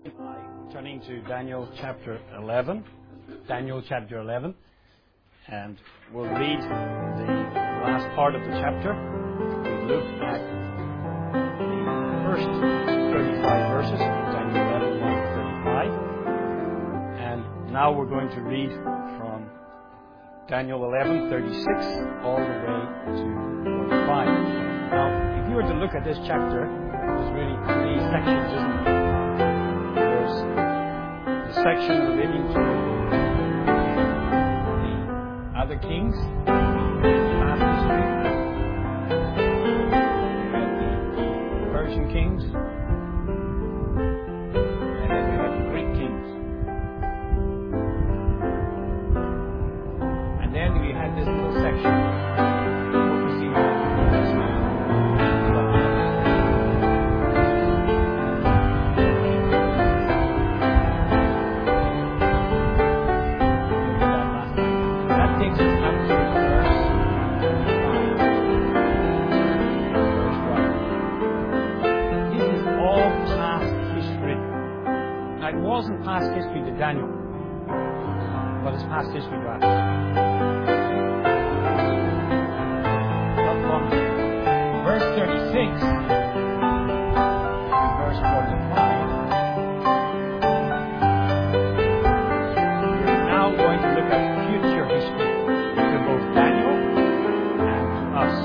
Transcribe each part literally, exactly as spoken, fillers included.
Turning to Daniel chapter eleven. Daniel chapter eleven. And we'll read the last part of the chapter. We look at the first thirty-five verses, Daniel eleven, one to thirty-five. And now we're going to read from Daniel eleven, thirty-six, all the way to forty-five. Now, if you were to look at this chapter, there's really three sections, isn't it? There's the section relating to the other kings, past history, and the Persian kings, and then we have the Greek kings. And then we had this little section focusing on this man. Wasn't past history to Daniel, but it's past history to us. Up from verse thirty-six to verse forty-five, we're now going to look at future history to both Daniel and to us.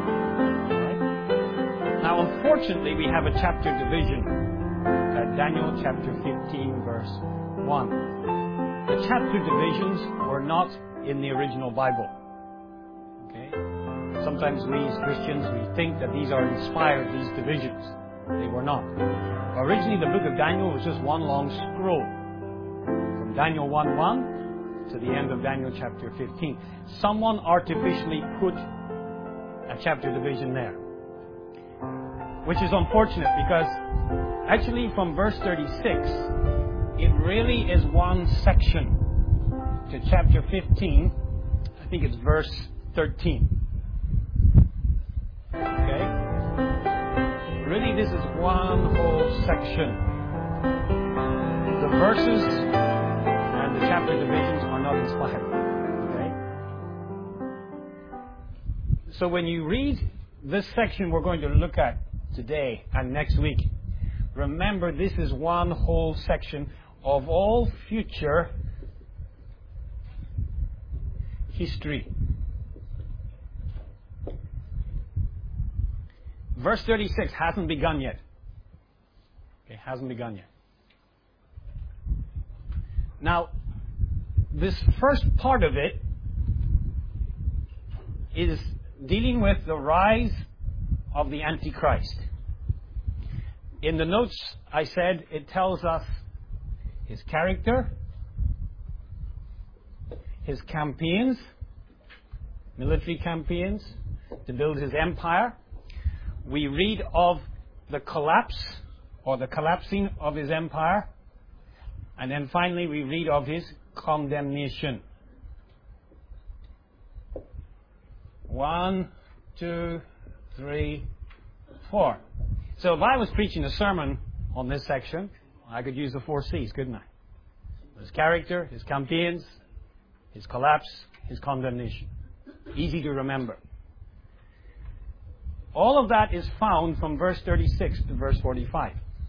Right? Now, unfortunately, we have a chapter division. Daniel chapter fifteen, verse one. The chapter divisions were not in the original Bible. Okay? Sometimes we as Christians, we think that these are inspired, these divisions. They were not. Originally, the book of Daniel was just one long scroll. From Daniel one one to the end of Daniel chapter fifteen. Someone artificially put a chapter division there. Which is unfortunate because actually, from verse thirty-six, it really is one section to chapter fifteen. I think it's verse thirteen. Okay? Really, this is one whole section. The verses and the chapter divisions are not inspired. Okay? So when you read this section we're going to look at today and next week, remember, this is one whole section of all future history. Verse thirty-six hasn't begun yet. Okay, hasn't begun yet. Now, this first part of it is dealing with the rise of the Antichrist. In the notes, I said it tells us his character, his campaigns, military campaigns to build his empire. We read of the collapse or the collapsing of his empire. And then finally we read of his condemnation. One, two, three, four. So if I was preaching a sermon on this section, I could use the four C's, couldn't I? His character, his campaigns, his collapse, his condemnation. Easy to remember. All of that is found from verse thirty-six to verse forty-five.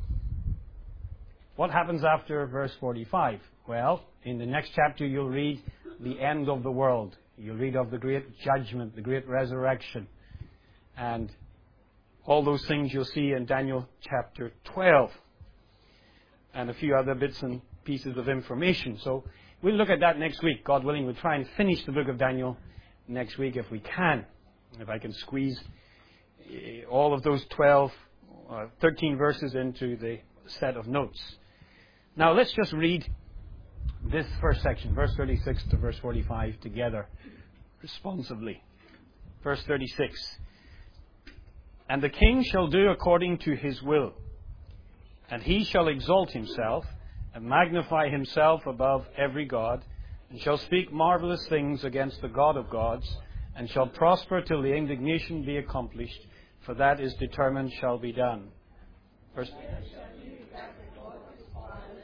What happens after verse forty-five? Well, in the next chapter you'll read the end of the world. You'll read of the great judgment, the great resurrection, and all those things you'll see in Daniel chapter twelve. And a few other bits and pieces of information. So we'll look at that next week. God willing, we'll try and finish the book of Daniel next week if we can. If I can squeeze all of those twelve, uh, thirteen verses into the set of notes. Now let's just read this first section, verse thirty-six to verse forty-five together, responsively. Verse thirty-six. And the king shall do according to his will, and he shall exalt himself, and magnify himself above every god, and shall speak marvelous things against the God of gods, and shall prosper till the indignation be accomplished, for that is determined shall be done. Verse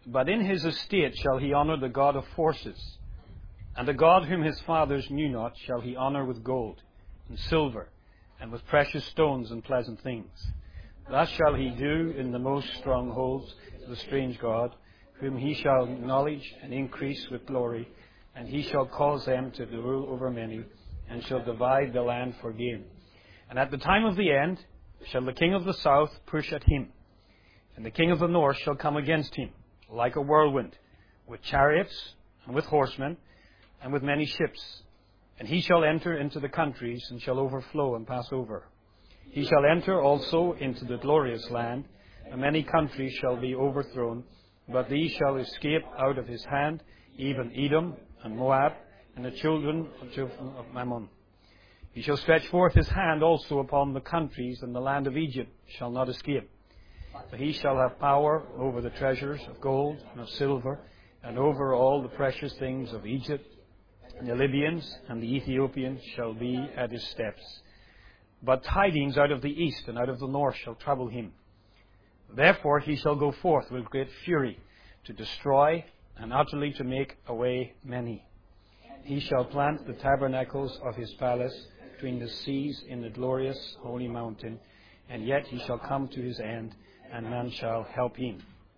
But in his estate shall he honor the God of forces, and the God whom his fathers knew not shall he honor with gold and silver, and with precious stones and pleasant things. Thus shall he do in the most strongholds of the strange God, whom he shall acknowledge and increase with glory, and he shall cause them to rule over many, and shall divide the land for gain. And at the time of the end shall the king of the south push at him, and the king of the north shall come against him, like a whirlwind, with chariots and with horsemen, and with many ships. And he shall enter into the countries, and shall overflow and pass over. He shall enter also into the glorious land, and many countries shall be overthrown, but these shall escape out of his hand, even Edom and Moab, and the children of Mammon. He shall stretch forth his hand also upon the countries, and the land of Egypt shall not escape. For he shall have power over the treasures of gold and of silver, and over all the precious things of Egypt. And the Libyans and the Ethiopians shall be at his steps. But tidings out of the east and out of the north shall trouble him. Therefore he shall go forth with great fury, to destroy and utterly to make away many. He shall plant the tabernacles of his palace between the seas in the glorious holy mountain, and yet he shall come to his end, and none shall help him.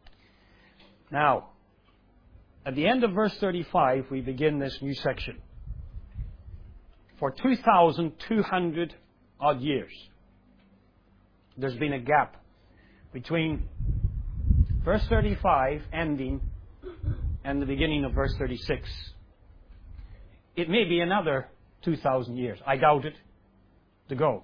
Now, at the end of verse thirty-five, we begin this new section. For two thousand two hundred odd years, there's been a gap between verse thirty-five ending and the beginning of verse thirty-six. It may be another two thousand years. I doubt it to go.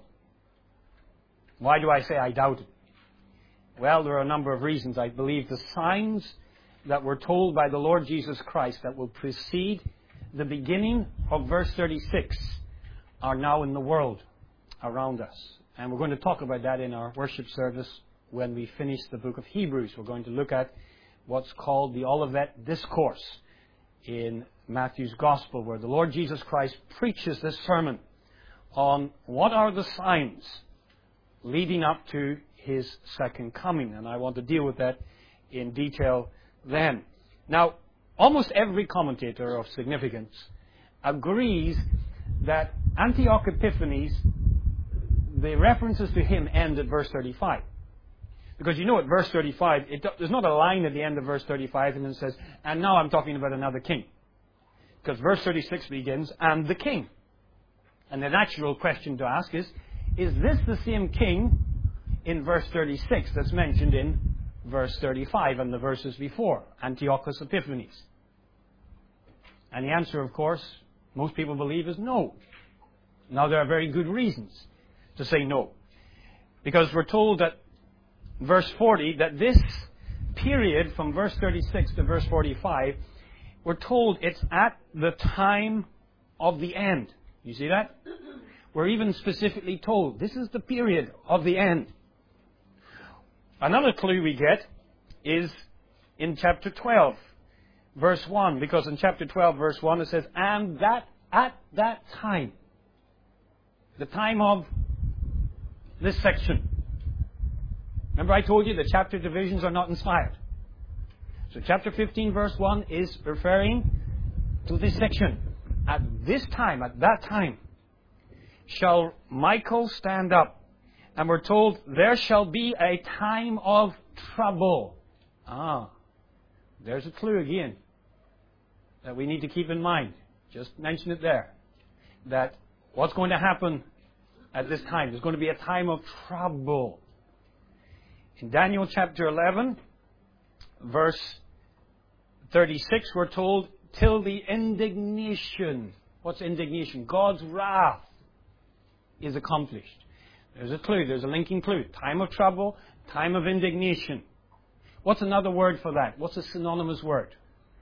Why do I say I doubt it? Well, there are a number of reasons. I believe the signs that were told by the Lord Jesus Christ that will precede the beginning of verse thirty-six are now in the world around us. And we're going to talk about that in our worship service when we finish the book of Hebrews. We're going to look at what's called the Olivet Discourse in Matthew's Gospel, where the Lord Jesus Christ preaches this sermon on what are the signs leading up to his second coming. And I want to deal with that in detail then. Now, almost every commentator of significance agrees that Antiochus Epiphanes, the references to him end at verse thirty-five. Because you know at verse thirty-five, it, there's not a line at the end of verse thirty-five and then it says, and now I'm talking about another king. Because verse thirty-six begins, and the king. And the natural question to ask is, is this the same king in verse thirty-six that's mentioned in verse thirty-five and the verses before, Antiochus Epiphanes? And the answer, of course, most people believe is no. Now, there are very good reasons to say no. Because we're told that verse forty, that this period from verse thirty-six to verse forty-five, we're told it's at the time of the end. You see that? We're even specifically told this is the period of the end. Another clue we get is in chapter twelve, verse one, because in chapter twelve, verse one, it says, and that at that time, the time of this section. Remember I told you the chapter divisions are not inspired. So chapter fifteen, verse one is referring to this section. At this time, at that time, shall Michael stand up. And we're told there shall be a time of trouble. Ah, there's a clue again that we need to keep in mind. Just mention it there. That what's going to happen at this time? There's going to be a time of trouble. In Daniel chapter eleven, verse thirty-six, we're told, till the indignation. What's indignation? God's wrath is accomplished. There's a clue. There's a linking clue. Time of trouble, time of indignation. What's another word for that? What's a synonymous word?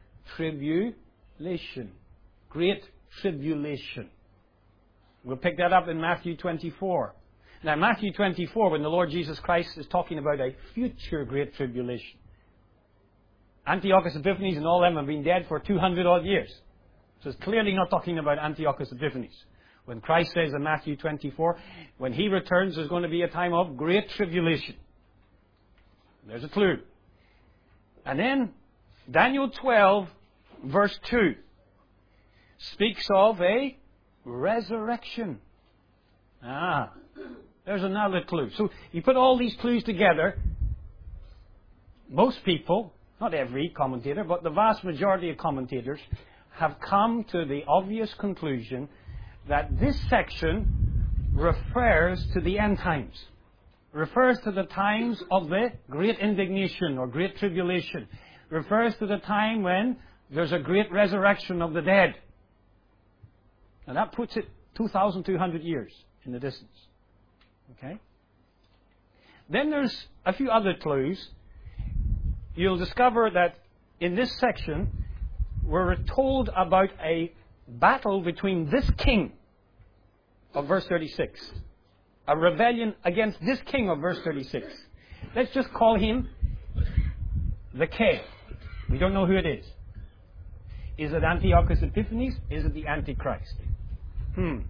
Tribulation. Great tribulation. We'll pick that up in Matthew twenty-four. Now, Matthew twenty-four, when the Lord Jesus Christ is talking about a future great tribulation. Antiochus Epiphanes and all them have been dead for two hundred odd years. So it's clearly not talking about Antiochus Epiphanes. When Christ says in Matthew twenty-four, when he returns, there's going to be a time of great tribulation. There's a clue. And then, Daniel twelve, verse two, speaks of a resurrection. Ah, there's another clue. So you put all these clues together, most people, not every commentator, but the vast majority of commentators have come to the obvious conclusion that this section refers to the end times. Refers to the times of the great indignation or great tribulation. Refers to the time when there's a great resurrection of the dead. And that puts it two thousand two hundred years in the distance. Okay? Then there's a few other clues. You'll discover that in this section, we're told about a battle between this king of verse thirty-six. A rebellion against this king of verse thirty-six. Let's just call him the K. We don't know who it is. Is it Antiochus Epiphanes? Is it the Antichrist? Hmm.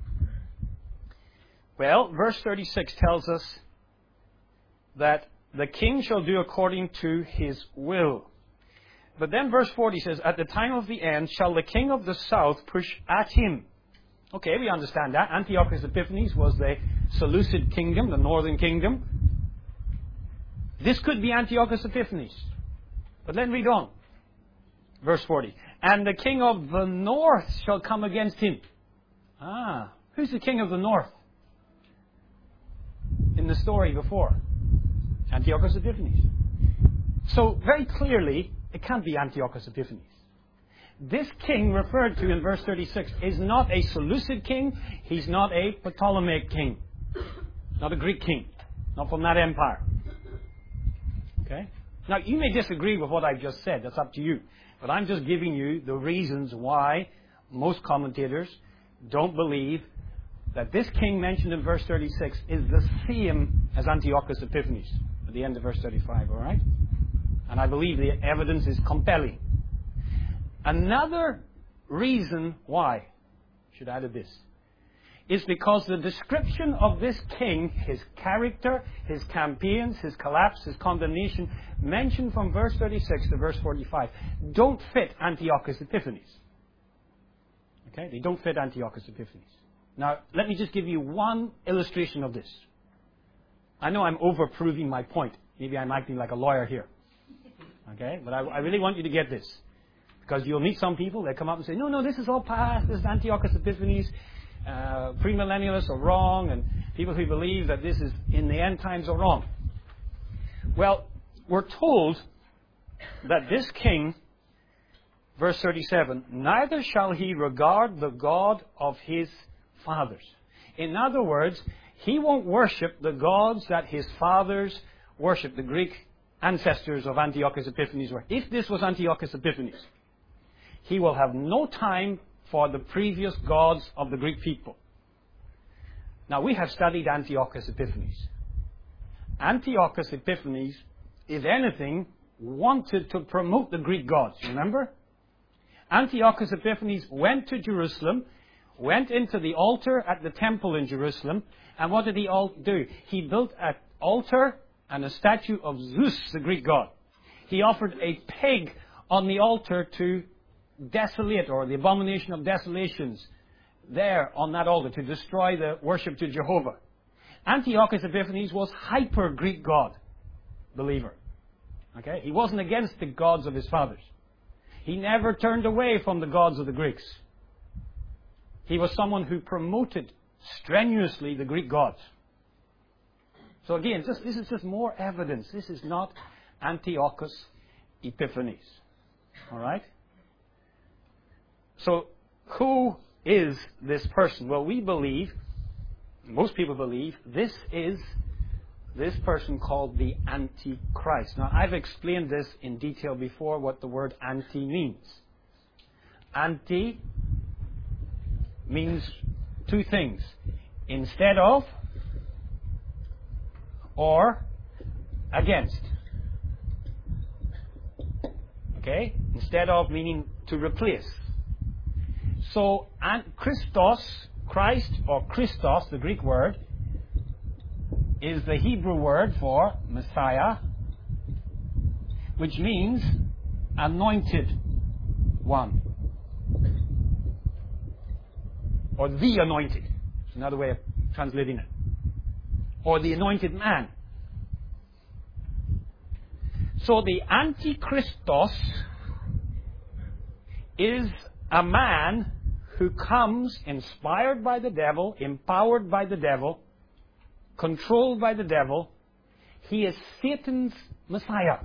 Well, verse thirty-six tells us that the king shall do according to his will. But then verse forty says, at the time of the end shall the king of the south push at him. Okay, we understand that. Antiochus Epiphanes was the Seleucid kingdom, the northern kingdom. This could be Antiochus Epiphanes. But then read on. Verse forty. And the king of the north shall come against him. Ah, who's the king of the north? In the story before. Antiochus Epiphanes. So, very clearly, it can't be Antiochus Epiphanes. This king referred to in verse thirty-six is not a Seleucid king. He's not a Ptolemaic king. Not a Greek king. Not from that empire. Okay? Now, you may disagree with what I've just said. That's up to you. But I'm just giving you the reasons why most commentators don't believe that this king mentioned in verse thirty-six is the same as Antiochus Epiphanes at the end of verse thirty-five, all right? And I believe the evidence is compelling. Another reason why, should I add this, is because the description of this king, his character, his campaigns, his collapse, his condemnation, mentioned from verse thirty-six to verse forty-five, don't fit Antiochus Epiphanes. Okay? They don't fit Antiochus Epiphanes. Now, let me just give you one illustration of this. I know I'm overproving my point. Maybe I'm acting like a lawyer here. Okay? But I, I really want you to get this. Because you'll meet some people, they come up and say, no, no, this is all past, this is Antiochus Epiphanes, uh, premillennialists are wrong, and people who believe that this is in the end times are wrong. Well, we're told that this king, verse thirty-seven, neither shall he regard the God of his fathers. In other words, he won't worship the gods that his fathers worshiped, the Greek ancestors of Antiochus Epiphanes were. If this was Antiochus Epiphanes, he will have no time for the previous gods of the Greek people. Now, we have studied Antiochus Epiphanes. Antiochus Epiphanes, if anything, wanted to promote the Greek gods, remember? Antiochus Epiphanes went to Jerusalem, went into the altar at the temple in Jerusalem, and what did he all do? He built an altar and a statue of Zeus, the Greek god. He offered a pig on the altar to desolate, or the abomination of desolations, there on that altar, to destroy the worship to Jehovah. Antiochus Epiphanes was hyper-Greek god believer. Okay? He wasn't against the gods of his fathers. He never turned away from the gods of the Greeks. He was someone who promoted strenuously the Greek gods. So again, just, this is just more evidence. This is not Antiochus Epiphanes. All right? So, who is this person? Well, we believe, most people believe, this is this person called the Antichrist. Now, I've explained this in detail before, what the word anti means. Anti means two things. Instead of, or against. Okay? Instead of meaning to replace. So, Christos, Christ, or Christos, the Greek word, is the Hebrew word for Messiah, which means anointed one. Or the anointed. It's another way of translating it. Or the anointed man. So the Antichristos is a man who comes inspired by the devil, empowered by the devil, controlled by the devil. He is Satan's Messiah,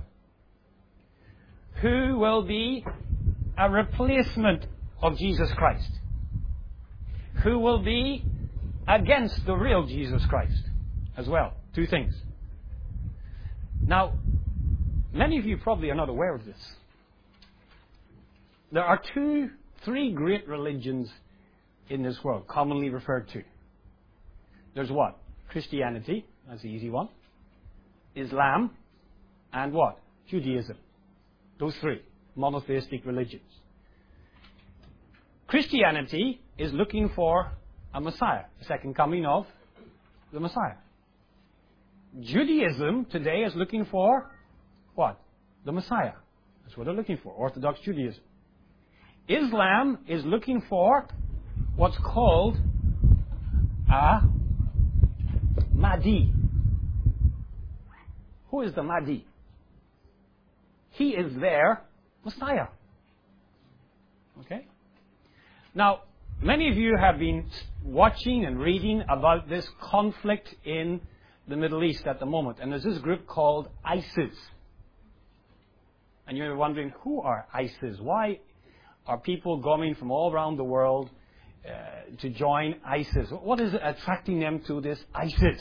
who will be a replacement of Jesus Christ, who will be against the real Jesus Christ as well. Two things. Now, many of you probably are not aware of this. There are two, three great religions in this world, commonly referred to. There's what? Christianity, that's the easy one. Islam, and what? Judaism. Those three monotheistic religions. Christianity is looking for a Messiah, the second coming of the Messiah. Judaism today is looking for what? The Messiah. That's what they're looking for, Orthodox Judaism. Islam is looking for what's called a Mahdi. Who is the Mahdi? He is their Messiah. Okay? Now, many of you have been watching and reading about this conflict in the Middle East at the moment. And there's this group called ISIS. And you're wondering, who are ISIS? Why are people going from all around the world uh, to join ISIS? What is attracting them to this ISIS?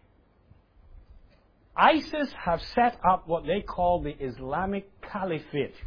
ISIS have set up what they call the Islamic Caliphate.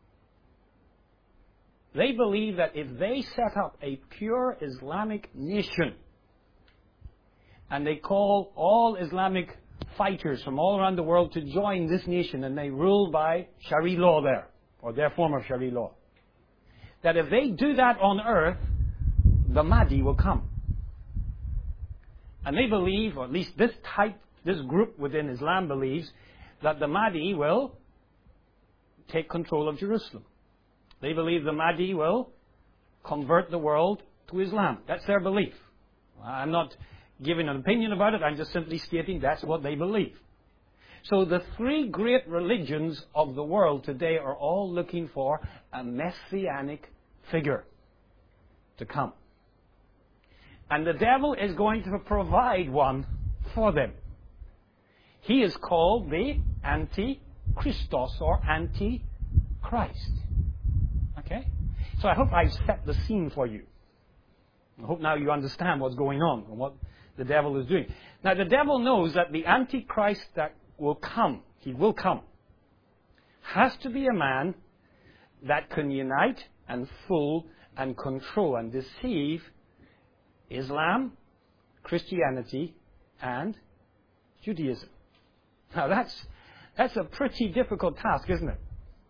They believe that if they set up a pure Islamic nation, and they call all Islamic fighters from all around the world to join this nation, and they rule by Sharia law there, or their form of Sharia law, that if they do that on earth, the Mahdi will come. And they believe, or at least this type, this group within Islam believes, that the Mahdi will take control of Jerusalem. They believe the Mahdi will convert the world to Islam. That's their belief. I'm not giving an opinion about it, I'm just simply stating that's what they believe. So the three great religions of the world today are all looking for a messianic figure to come. And the devil is going to provide one for them. He is called the Antichristos or Antichrist. Okay? So I hope I've set the scene for you. I hope now you understand what's going on and what the devil is doing. Now the devil knows that the Antichrist that will come, he will come, has to be a man that can unite and fool and control and deceive Islam, Christianity, and Judaism. Now that's, that's a pretty difficult task, isn't it?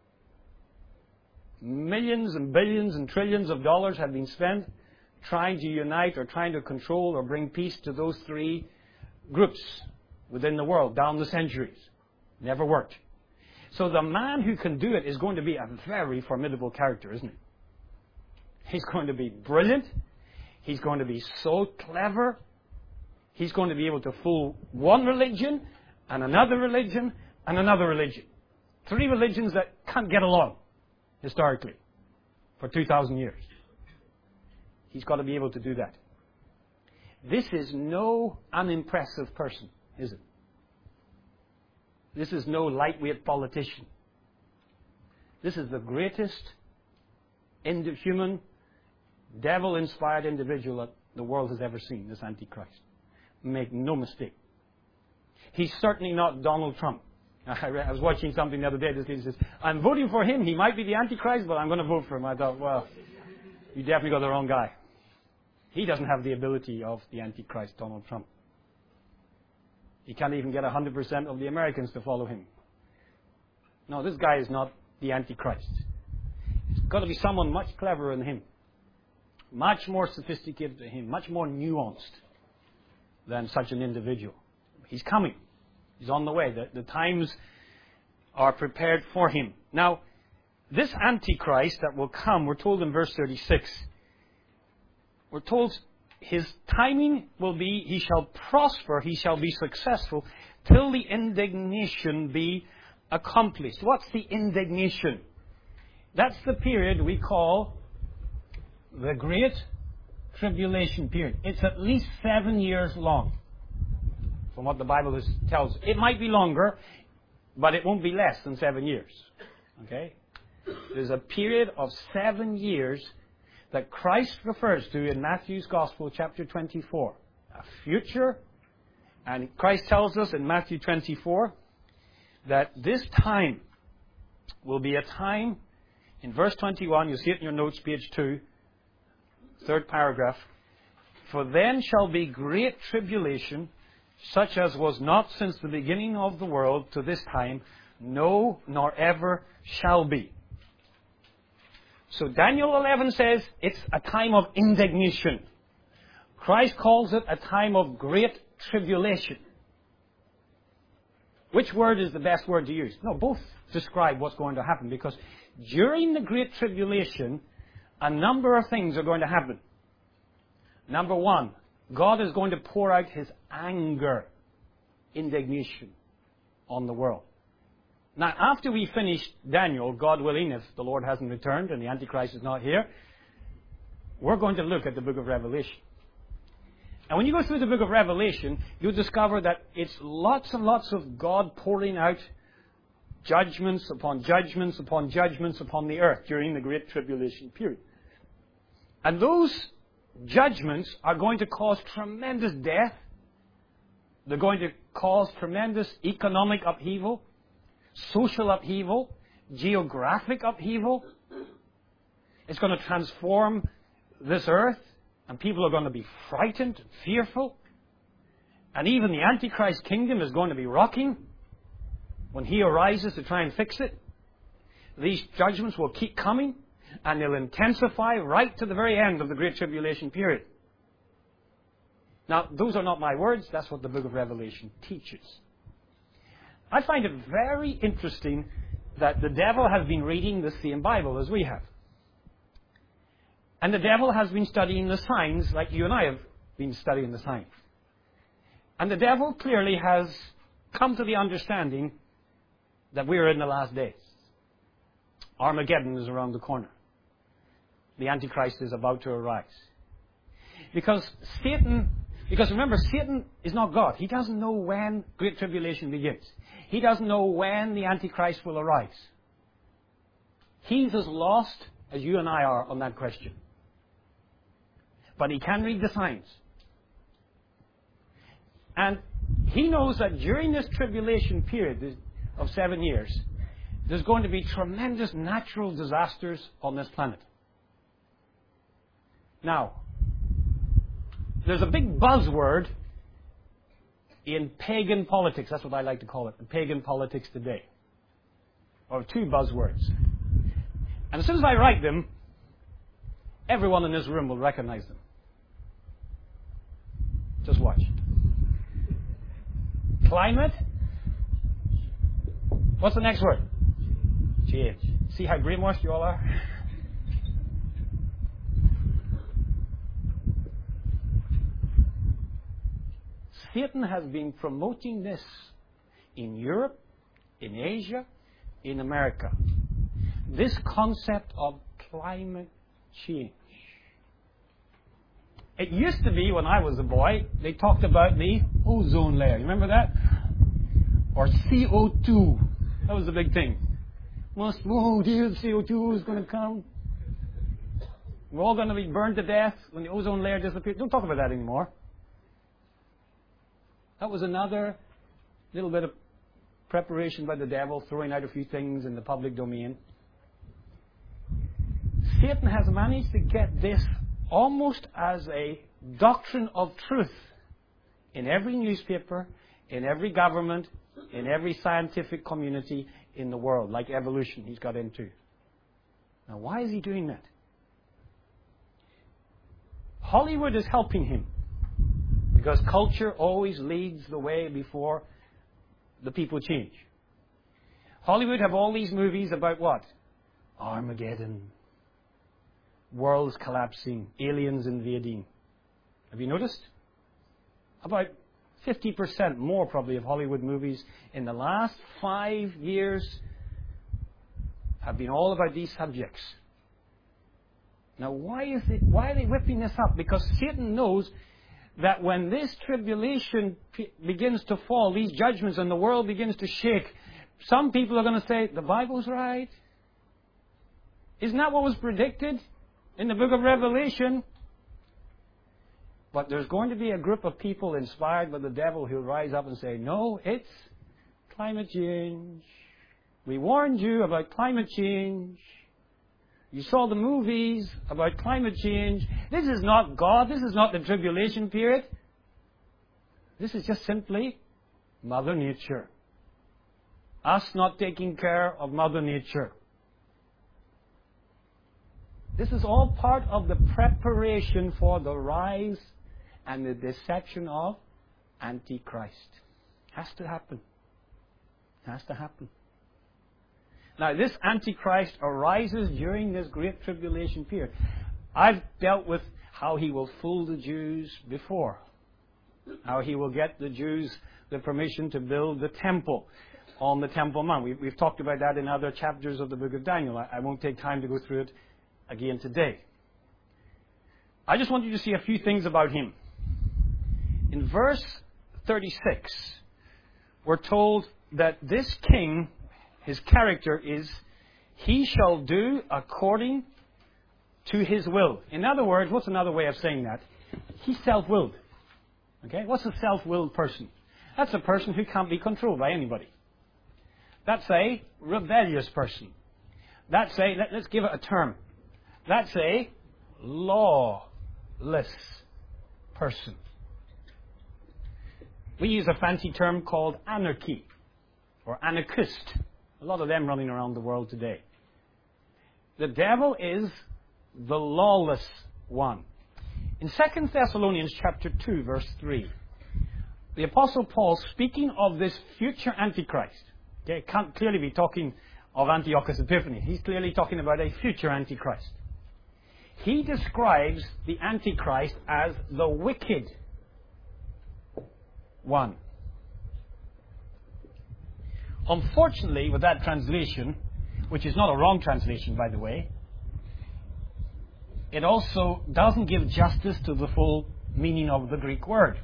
Millions and billions and trillions of dollars have been spent trying to unite or trying to control or bring peace to those three groups within the world down the centuries. Never worked. So the man who can do it is going to be a very formidable character, isn't he? He's going to be brilliant. He's going to be so clever. He's going to be able to fool one religion and another religion and another religion. Three religions that can't get along historically for two thousand years. He's got to be able to do that. This is no unimpressive person, is it? This is no lightweight politician. This is the greatest indi- human, devil-inspired individual that the world has ever seen, this Antichrist. Make no mistake. He's certainly not Donald Trump. I, re- I was watching something the other day. This lady says, I'm voting for him. He might be the Antichrist, but I'm going to vote for him. I thought, well, you definitely got the wrong guy. He doesn't have the ability of the Antichrist, Donald Trump. He can't even get one hundred percent of the Americans to follow him. No, this guy is not the Antichrist. It's got to be someone much cleverer than him. Much more sophisticated than him. Much more nuanced than such an individual. He's coming. He's on the way. The, the times are prepared for him. Now, this Antichrist that will come, we're told in verse thirty-six, we're told his timing will be, he shall prosper, he shall be successful, till the indignation be accomplished. What's the indignation? That's the period we call the Great Tribulation period. It's at least seven years long, from what the Bible is, tells. It might be longer, but it won't be less than seven years. Okay? There's a period of seven years that Christ refers to in Matthew's Gospel, chapter twenty-four. A future, and Christ tells us in Matthew twenty-four that this time will be a time, in verse twenty-one, you'll see it in your notes, page two, third paragraph, for then shall be great tribulation, such as was not since the beginning of the world to this time, no, nor ever shall be. So Daniel eleven says it's a time of indignation. Christ calls it a time of great tribulation. Which word is the best word to use? No, both describe what's going to happen, because during the great tribulation, a number of things are going to happen. Number one, God is going to pour out his anger, indignation on the world. Now, after we finish Daniel, God willing, if the Lord hasn't returned and the Antichrist is not here, we're going to look at the book of Revelation. And when you go through the book of Revelation, you'll discover that it's lots and lots of God pouring out judgments upon judgments upon judgments upon the earth during the Great Tribulation period. And those judgments are going to cause tremendous death. They're going to cause tremendous economic upheaval, social upheaval, geographic upheaval. It's going to transform this earth, and people are going to be frightened and fearful. And even the Antichrist kingdom is going to be rocking when he arises to try and fix it. These judgments will keep coming, and they'll intensify right to the very end of the Great Tribulation period. Now, those are not my words. That's what the book of Revelation teaches. I find it very interesting that the devil has been reading the same Bible as we have. And the devil has been studying the signs like you and I have been studying the signs. And the devil clearly has come to the understanding that we are in the last days. Armageddon is around the corner. The Antichrist is about to arise. Because Satan, because remember, Satan is not God. He doesn't know when Great Tribulation begins. He doesn't know when the Antichrist will arise. He's as lost as you and I are on that question. But he can read the signs. And he knows that during this tribulation period of seven years, there's going to be tremendous natural disasters on this planet. Now, there's a big buzzword in pagan politics. That's what I like to call it, in pagan politics today. Or two buzzwords. And as soon as I write them, everyone in this room will recognize them. Just watch. Climate. What's the next word? Change. See how brainwashed you all are? Satan has been promoting this in Europe, in Asia, in America. This concept of climate change. It used to be, when I was a boy, they talked about the ozone layer. You remember that? Or C O two. That was the big thing. Must, oh dear, C O two is going to come. We're all going to be burned to death when the ozone layer disappears. Don't talk about that anymore. That was another little bit of preparation by the devil, throwing out a few things in the public domain. Satan has managed to get this almost as a doctrine of truth in every newspaper, in every government, in every scientific community in the world, like evolution he's got into. Now, why is he doing that? Hollywood is helping him, because culture always leads the way before the people change. Hollywood have all these movies about what? Armageddon. Worlds collapsing. Aliens invading. Have you noticed? About fifty percent more probably of Hollywood movies in the last five years have been all about these subjects. Now, why is it? Why are they whipping this up? Because Satan knows that when this tribulation p- begins to fall, these judgments, and the world begins to shake, some people are going to say, the Bible's right. Isn't that what was predicted in the book of Revelation? But there's going to be a group of people inspired by the devil who'll rise up and say, no, it's climate change. We warned you about climate change. You saw the movies about climate change. This is not God. This is not the tribulation period. This is just simply Mother Nature. Us not taking care of Mother Nature. This is all part of the preparation for the rise and the deception of Antichrist. Has to happen. Has to happen. Now, this Antichrist arises during this great tribulation period. I've dealt with how he will fool the Jews before. How he will get the Jews the permission to build the temple on the Temple Mount. We, we've talked about that in other chapters of the book of Daniel. I, I won't take time to go through it again today. I just want you to see a few things about him. In verse thirty-six, we're told that this king, his character is, he shall do according to his will. In other words, what's another way of saying that? He's self-willed. Okay? What's a self-willed person? That's a person who can't be controlled by anybody. That's a rebellious person. That's a, let, let's give it a term. That's a lawless person. We use a fancy term called anarchy or anarchist. A lot of them running around the world today. The devil is the lawless one. In Second Thessalonians chapter two, verse three, the Apostle Paul, speaking of this future Antichrist, okay, can't clearly be talking of Antiochus Epiphanes. He's clearly talking about a future Antichrist. He describes the Antichrist as the wicked one. Unfortunately, with that translation, which is not a wrong translation, by the way, it also doesn't give justice to the full meaning of the Greek word.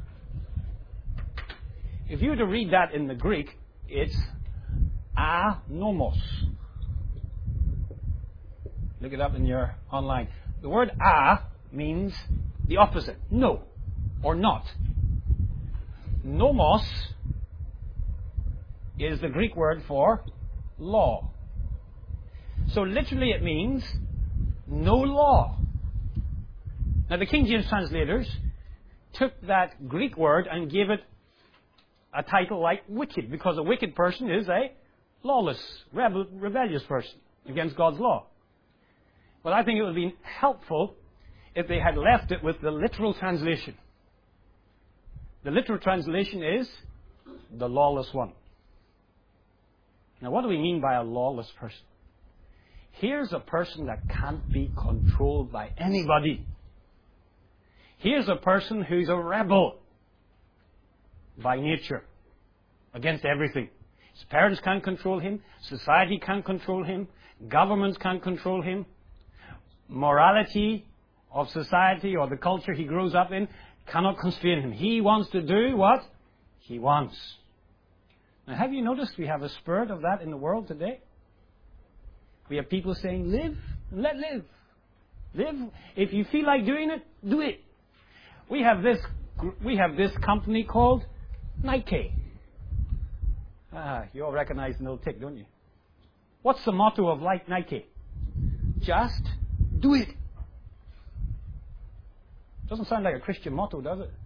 If you were to read that in the Greek, it's anomos. Look it up in your online. The word a means the opposite, no, or not. Nomos is the Greek word for law. So literally it means no law. Now the King James translators took that Greek word and gave it a title like wicked, because a wicked person is a lawless, rebel, rebellious person against God's law. But I think it would have been helpful if they had left it with the literal translation. The literal translation is the lawless one. Now, what do we mean by a lawless person? Here's a person that can't be controlled by anybody. Here's a person who's a rebel by nature against everything. His parents can't control him. Society can't control him. Governments can't control him. Morality of society or the culture he grows up in cannot constrain him. He wants to do what he wants. Now, have you noticed we have a spirit of that in the world today? We have people saying, live, let live. Live. If you feel like doing it, do it. We have this, we have this company called Nike. Ah, you all recognize the little tick, don't you? What's the motto of like Nike? Just do it. Doesn't sound like a Christian motto, does it?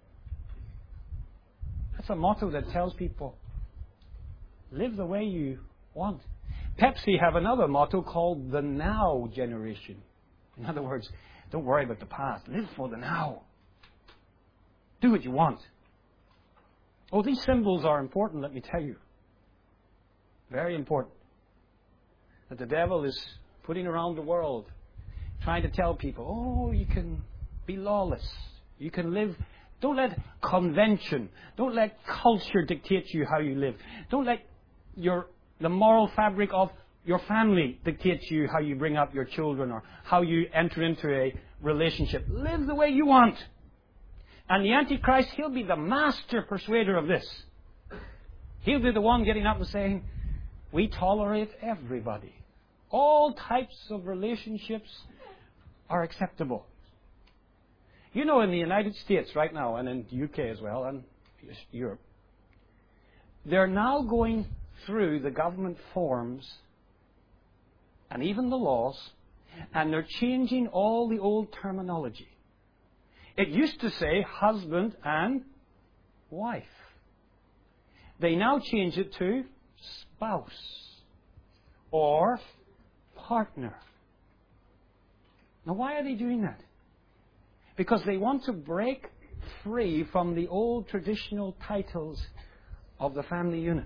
That's a motto that tells people, live the way you want. Pepsi have another motto called the now generation. In other words, don't worry about the past. Live for the now. Do what you want. Oh, these symbols are important, let me tell you. Very important. that the devil is putting around the world, trying to tell people, oh, you can be lawless. You can live. Don't let convention, don't let culture dictate to you how you live. Don't let your the moral fabric of your family dictate to you how you bring up your children or how you enter into a relationship. Live the way you want. And the Antichrist, he'll be the master persuader of this. He'll be the one getting up and saying, we tolerate everybody. All types of relationships are acceptable. You know, in the United States right now, and in the U K as well, and Europe, they're now going through the government forms and even the laws, and they're changing all the old terminology. It used to say husband and wife. They now change it to spouse or partner. Now, why are they doing that? Because they want to break free from the old traditional titles of the family unit.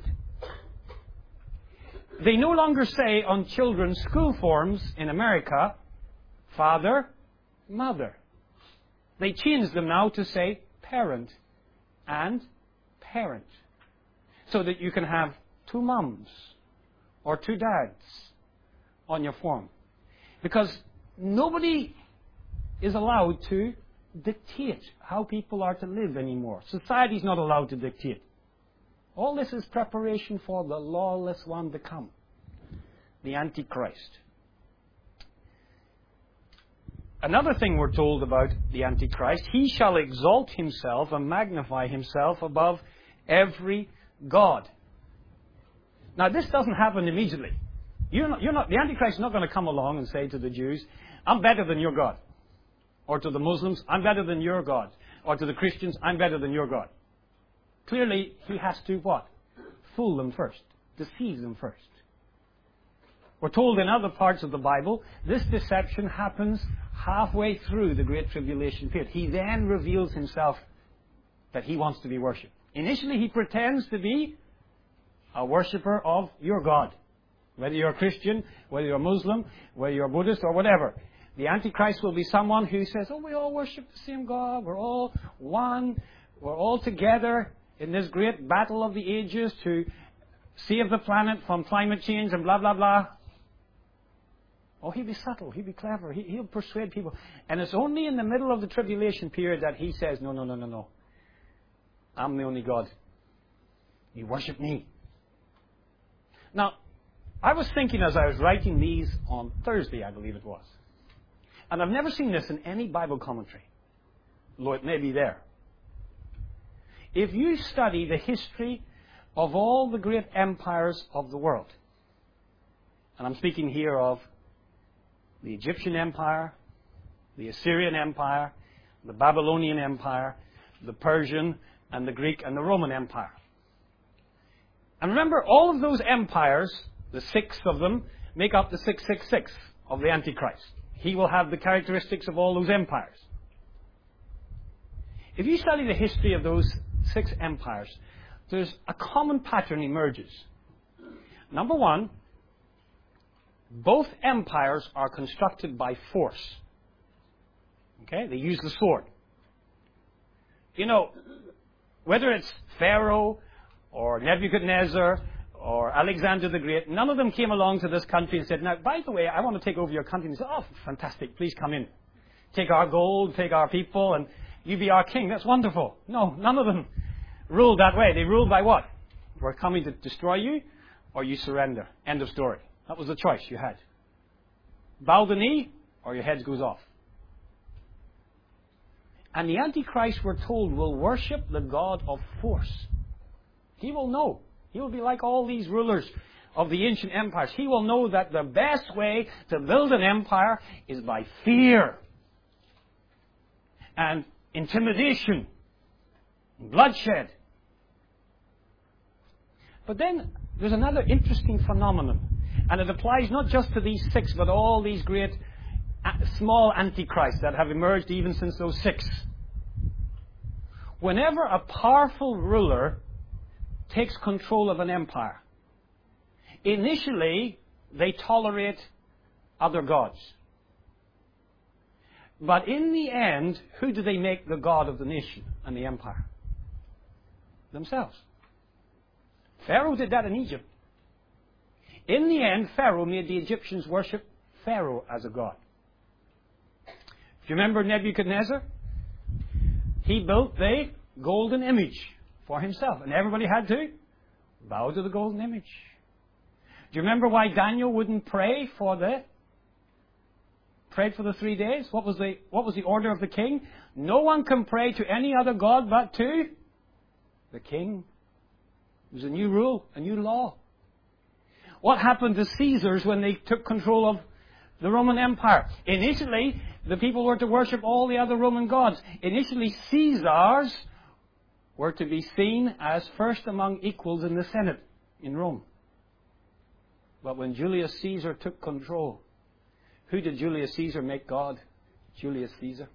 They no longer say on children's school forms in America, father, mother. They change them now to say parent and parent. So that you can have two mums or two dads on your form. Because nobody is allowed to dictate how people are to live anymore. Society is not allowed to dictate. All this is preparation for the lawless one to come, the Antichrist. Another thing we're told about the Antichrist, he shall exalt himself and magnify himself above every god. Now, this doesn't happen immediately. You're not, you're not, the Antichrist is not going to come along and say to the Jews, I'm better than your God. Or to the Muslims, I'm better than your God. Or to the Christians, I'm better than your God. Clearly, he has to what? Fool them first. Deceive them first. We're told in other parts of the Bible, this deception happens halfway through the Great Tribulation period. He then reveals himself that he wants to be worshipped. Initially, he pretends to be a worshipper of your God. Whether you're a Christian, whether you're a Muslim, whether you're a Buddhist or whatever. The Antichrist will be someone who says, oh, we all worship the same God. We're all one. We're all together in this great battle of the ages to save the planet from climate change and blah, blah, blah. Oh, he'll be subtle. He'll be clever. He, he'll persuade people. And it's only in the middle of the tribulation period that he says, no, no, no, no, no. I'm the only God. You worship me. Now, I was thinking as I was writing these on Thursday, I believe it was. And I've never seen this in any Bible commentary, though it may be there. If you study the history of all the great empires of the world, and I'm speaking here of the Egyptian Empire, the Assyrian Empire, the Babylonian Empire, the Persian, and the Greek and the Roman Empire. And remember, all of those empires, the six of them, make up the six six six of the Antichrist. He will have the characteristics of all those empires. If you study the history of those six empires, there's a common pattern emerges. Number one, both empires are constructed by force. Okay? They use the sword. You know, whether it's Pharaoh or Nebuchadnezzar or Alexander the Great, none of them came along to this country and said, now, by the way, I want to take over your country. And they said, oh, fantastic, please come in. Take our gold, take our people, and you be our king. That's wonderful. No, none of them ruled that way. They ruled by what? We're coming to destroy you, or you surrender. End of story. That was the choice you had. Bow the knee, or your head goes off. And the Antichrist, we're told, will worship the God of force. He will know. He will be like all these rulers of the ancient empires. He will know that the best way to build an empire is by fear and intimidation and bloodshed. But then there's another interesting phenomenon. And it applies not just to these six, but all these great small antichrists that have emerged even since those six. Whenever a powerful ruler takes control of an empire, initially they tolerate other gods. But in the end, who do they make the god of the nation and the empire? Themselves. Pharaoh did that in Egypt. In the end, Pharaoh made the Egyptians worship Pharaoh as a god. Do you remember Nebuchadnezzar? He built the golden image for himself, and everybody had to bow to the golden image. Do you remember why Daniel wouldn't pray for the prayed for the three days? What was the what was the order of the king? No one can pray to any other god but to the king. It was a new rule, a new law. What happened to Caesars when they took control of the Roman Empire? Initially, the people were to worship all the other Roman gods. Initially, Caesars were to be seen as first among equals in the Senate in Rome. But when Julius Caesar took control, who did Julius Caesar make God? Julius Caesar.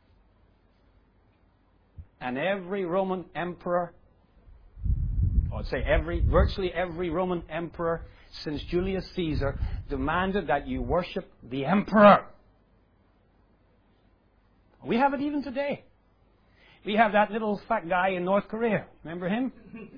And every Roman emperor, or I'd say every, virtually every Roman emperor since Julius Caesar demanded that you worship the emperor. We have it even today. We have that little fat guy in North Korea. Remember him?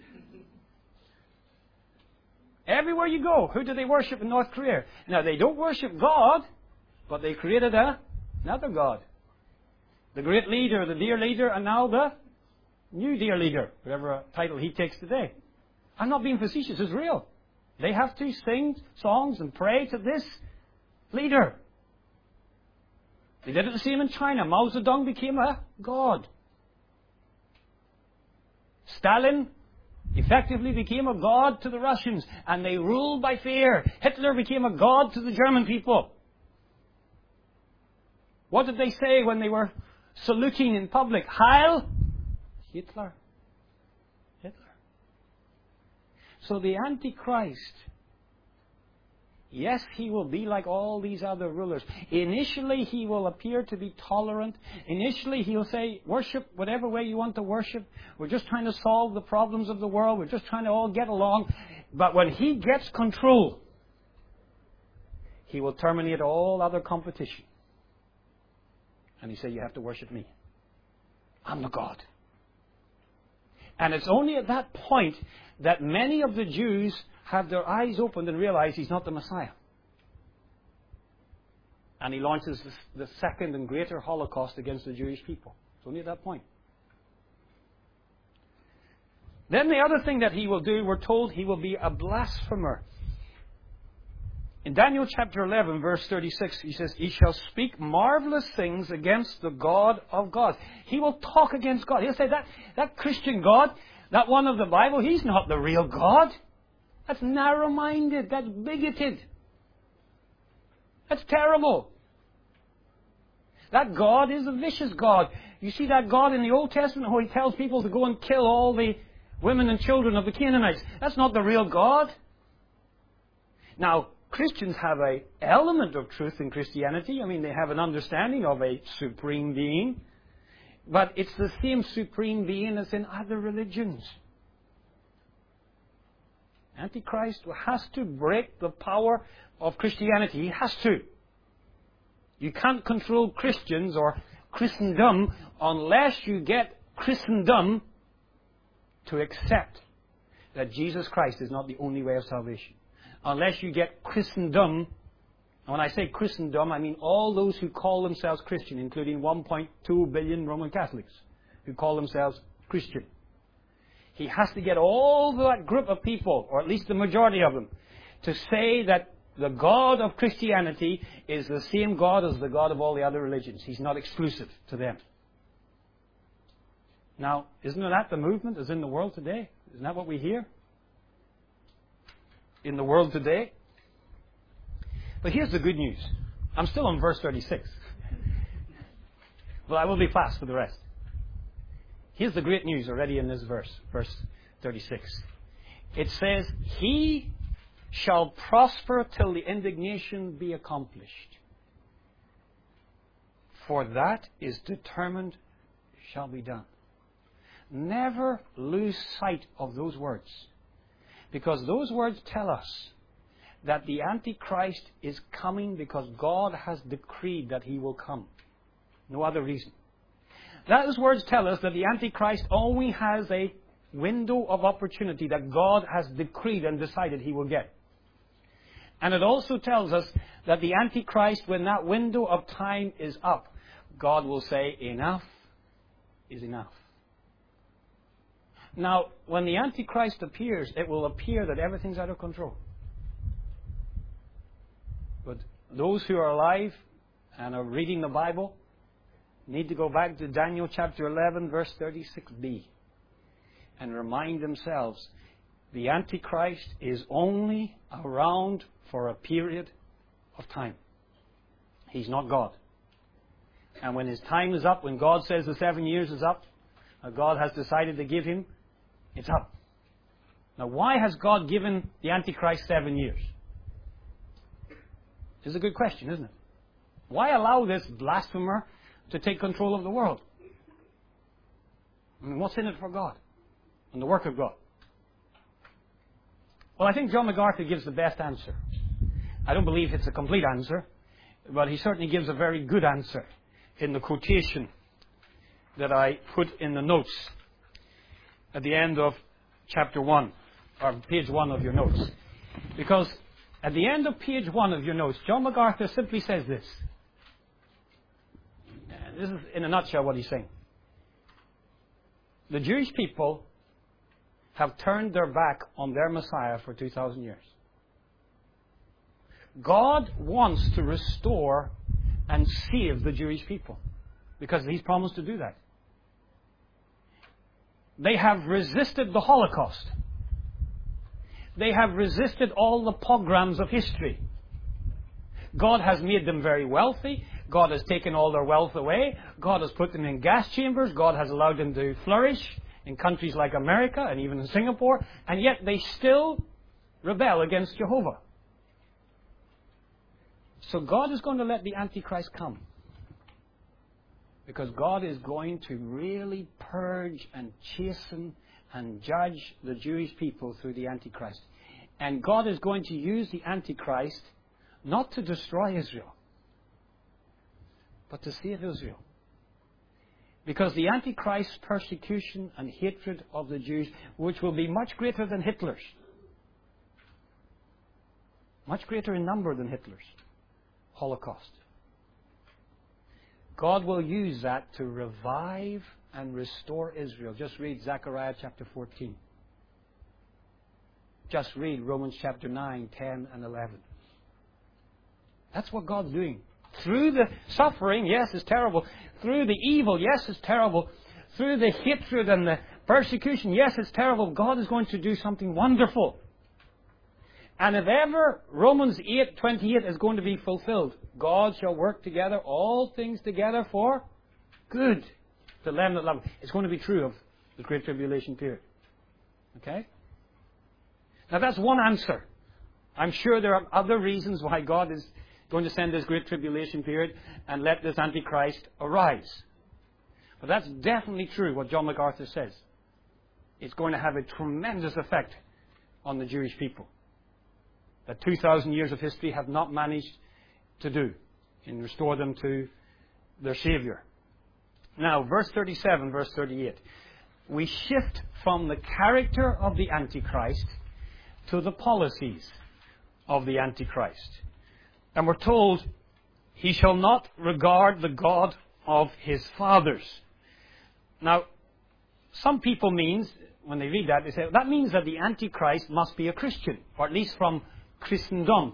Everywhere you go, who do they worship in North Korea? Now, they don't worship God, but they created a, another God. The great leader, the dear leader, and now the new dear leader, whatever title he takes today. I'm not being facetious, it's real. They have to sing songs and pray to this leader. They did it the same in China. Mao Zedong became a god. Stalin effectively became a god to the Russians, and they ruled by fear. Hitler became a god to the German people. What did they say when they were saluting in public? Heil Hitler. Hitler. So the Antichrist, yes, he will be like all these other rulers. Initially, he will appear to be tolerant. Initially, he'll say, worship whatever way you want to worship. We're just trying to solve the problems of the world. We're just trying to all get along. But when he gets control, he will terminate all other competition. And he say, you have to worship me. I'm the God. And it's only at that point that many of the Jews have their eyes opened and realize he's not the Messiah. And he launches the second and greater Holocaust against the Jewish people. It's only at that point. Then the other thing that he will do, we're told he will be a blasphemer. In Daniel chapter eleven, verse thirty-six, he says, he shall speak marvelous things against the God of gods. He will talk against God. He'll say, that, that Christian God, that one of the Bible, he's not the real God. That's narrow-minded. That's bigoted. That's terrible. That God is a vicious God. You see that God in the Old Testament where he tells people to go and kill all the women and children of the Canaanites. That's not the real God. Now, Christians have an element of truth in Christianity. I mean, they have an understanding of a supreme being. But it's the same supreme being as in other religions. Antichrist has to break the power of Christianity. He has to. You can't control Christians or Christendom unless you get Christendom to accept that Jesus Christ is not the only way of salvation. Unless you get Christendom, and when I say Christendom, I mean all those who call themselves Christian, including one point two billion Roman Catholics who call themselves Christian. He has to get all that group of people, or at least the majority of them, to say that the God of Christianity is the same God as the God of all the other religions. He's not exclusive to them. Now, isn't that the movement as in the world today? Isn't that what we hear? In the world today? But here's the good news. I'm still on verse thirty-six. But I will be fast for the rest. Here's the great news already in this verse, verse thirty-six. It says, he shall prosper till the indignation be accomplished. For that is determined shall be done. Never lose sight of those words. Because those words tell us that the Antichrist is coming because God has decreed that he will come. No other reason. Those words tell us that the Antichrist only has a window of opportunity that God has decreed and decided he will get. And it also tells us that the Antichrist, when that window of time is up, God will say, enough is enough. Now, when the Antichrist appears, it will appear that everything's out of control. But those who are alive and are reading the Bible need to go back to Daniel chapter eleven, verse thirty-six b, and remind themselves the Antichrist is only around for a period of time. He's not God. And when his time is up, when God says the seven years is up, or God has decided to give him, it's up. Now, why has God given the Antichrist seven years? This is a good question, isn't it? Why allow this blasphemer to take control of the world? I mean, what's in it for God and the work of God? Well, I think John MacArthur gives the best answer. I don't believe it's a complete answer, but he certainly gives a very good answer in the quotation that I put in the notes at the end of chapter one, or page one of your notes. Because at the end of page one of your notes, John MacArthur simply says this. This is, in a nutshell, what he's saying. The Jewish people have turned their back on their Messiah for two thousand years. God wants to restore and save the Jewish people because He's promised to do that. They have resisted the Holocaust. They have resisted all the pogroms of history. God has made them very wealthy. God has taken all their wealth away. God has put them in gas chambers. God has allowed them to flourish in countries like America and even in Singapore. And yet they still rebel against Jehovah. So God is going to let the Antichrist come. Because God is going to really purge and chasten and judge the Jewish people through the Antichrist. And God is going to use the Antichrist not to destroy Israel, but to save Israel. Because the Antichrist's persecution and hatred of the Jews, which will be much greater than Hitler's, much greater in number than Hitler's Holocaust, God will use that to revive and restore Israel. Just read Zechariah chapter fourteen. Just read Romans chapter nine, ten, and eleven. That's what God's doing. Through the suffering, yes, it's terrible. Through the evil, yes, it's terrible. Through the hatred and the persecution, yes, it's terrible. God is going to do something wonderful. And if ever Romans eight twenty-eight is going to be fulfilled, God shall work together, all things together for good. The Lamb that loved. It's going to be true of the Great Tribulation period. Okay? Now that's one answer. I'm sure there are other reasons why God is going to send this Great Tribulation period and let this Antichrist arise. But that's definitely true, what John MacArthur says. It's going to have a tremendous effect on the Jewish people that two thousand years of history have not managed to do and restore them to their Savior. Now, verse thirty-seven, verse thirty-eight. We shift from the character of the Antichrist to the policies of the Antichrist. And we're told, he shall not regard the God of his fathers. Now, some people means, when they read that, they say, that means that the Antichrist must be a Christian, or at least from Christendom.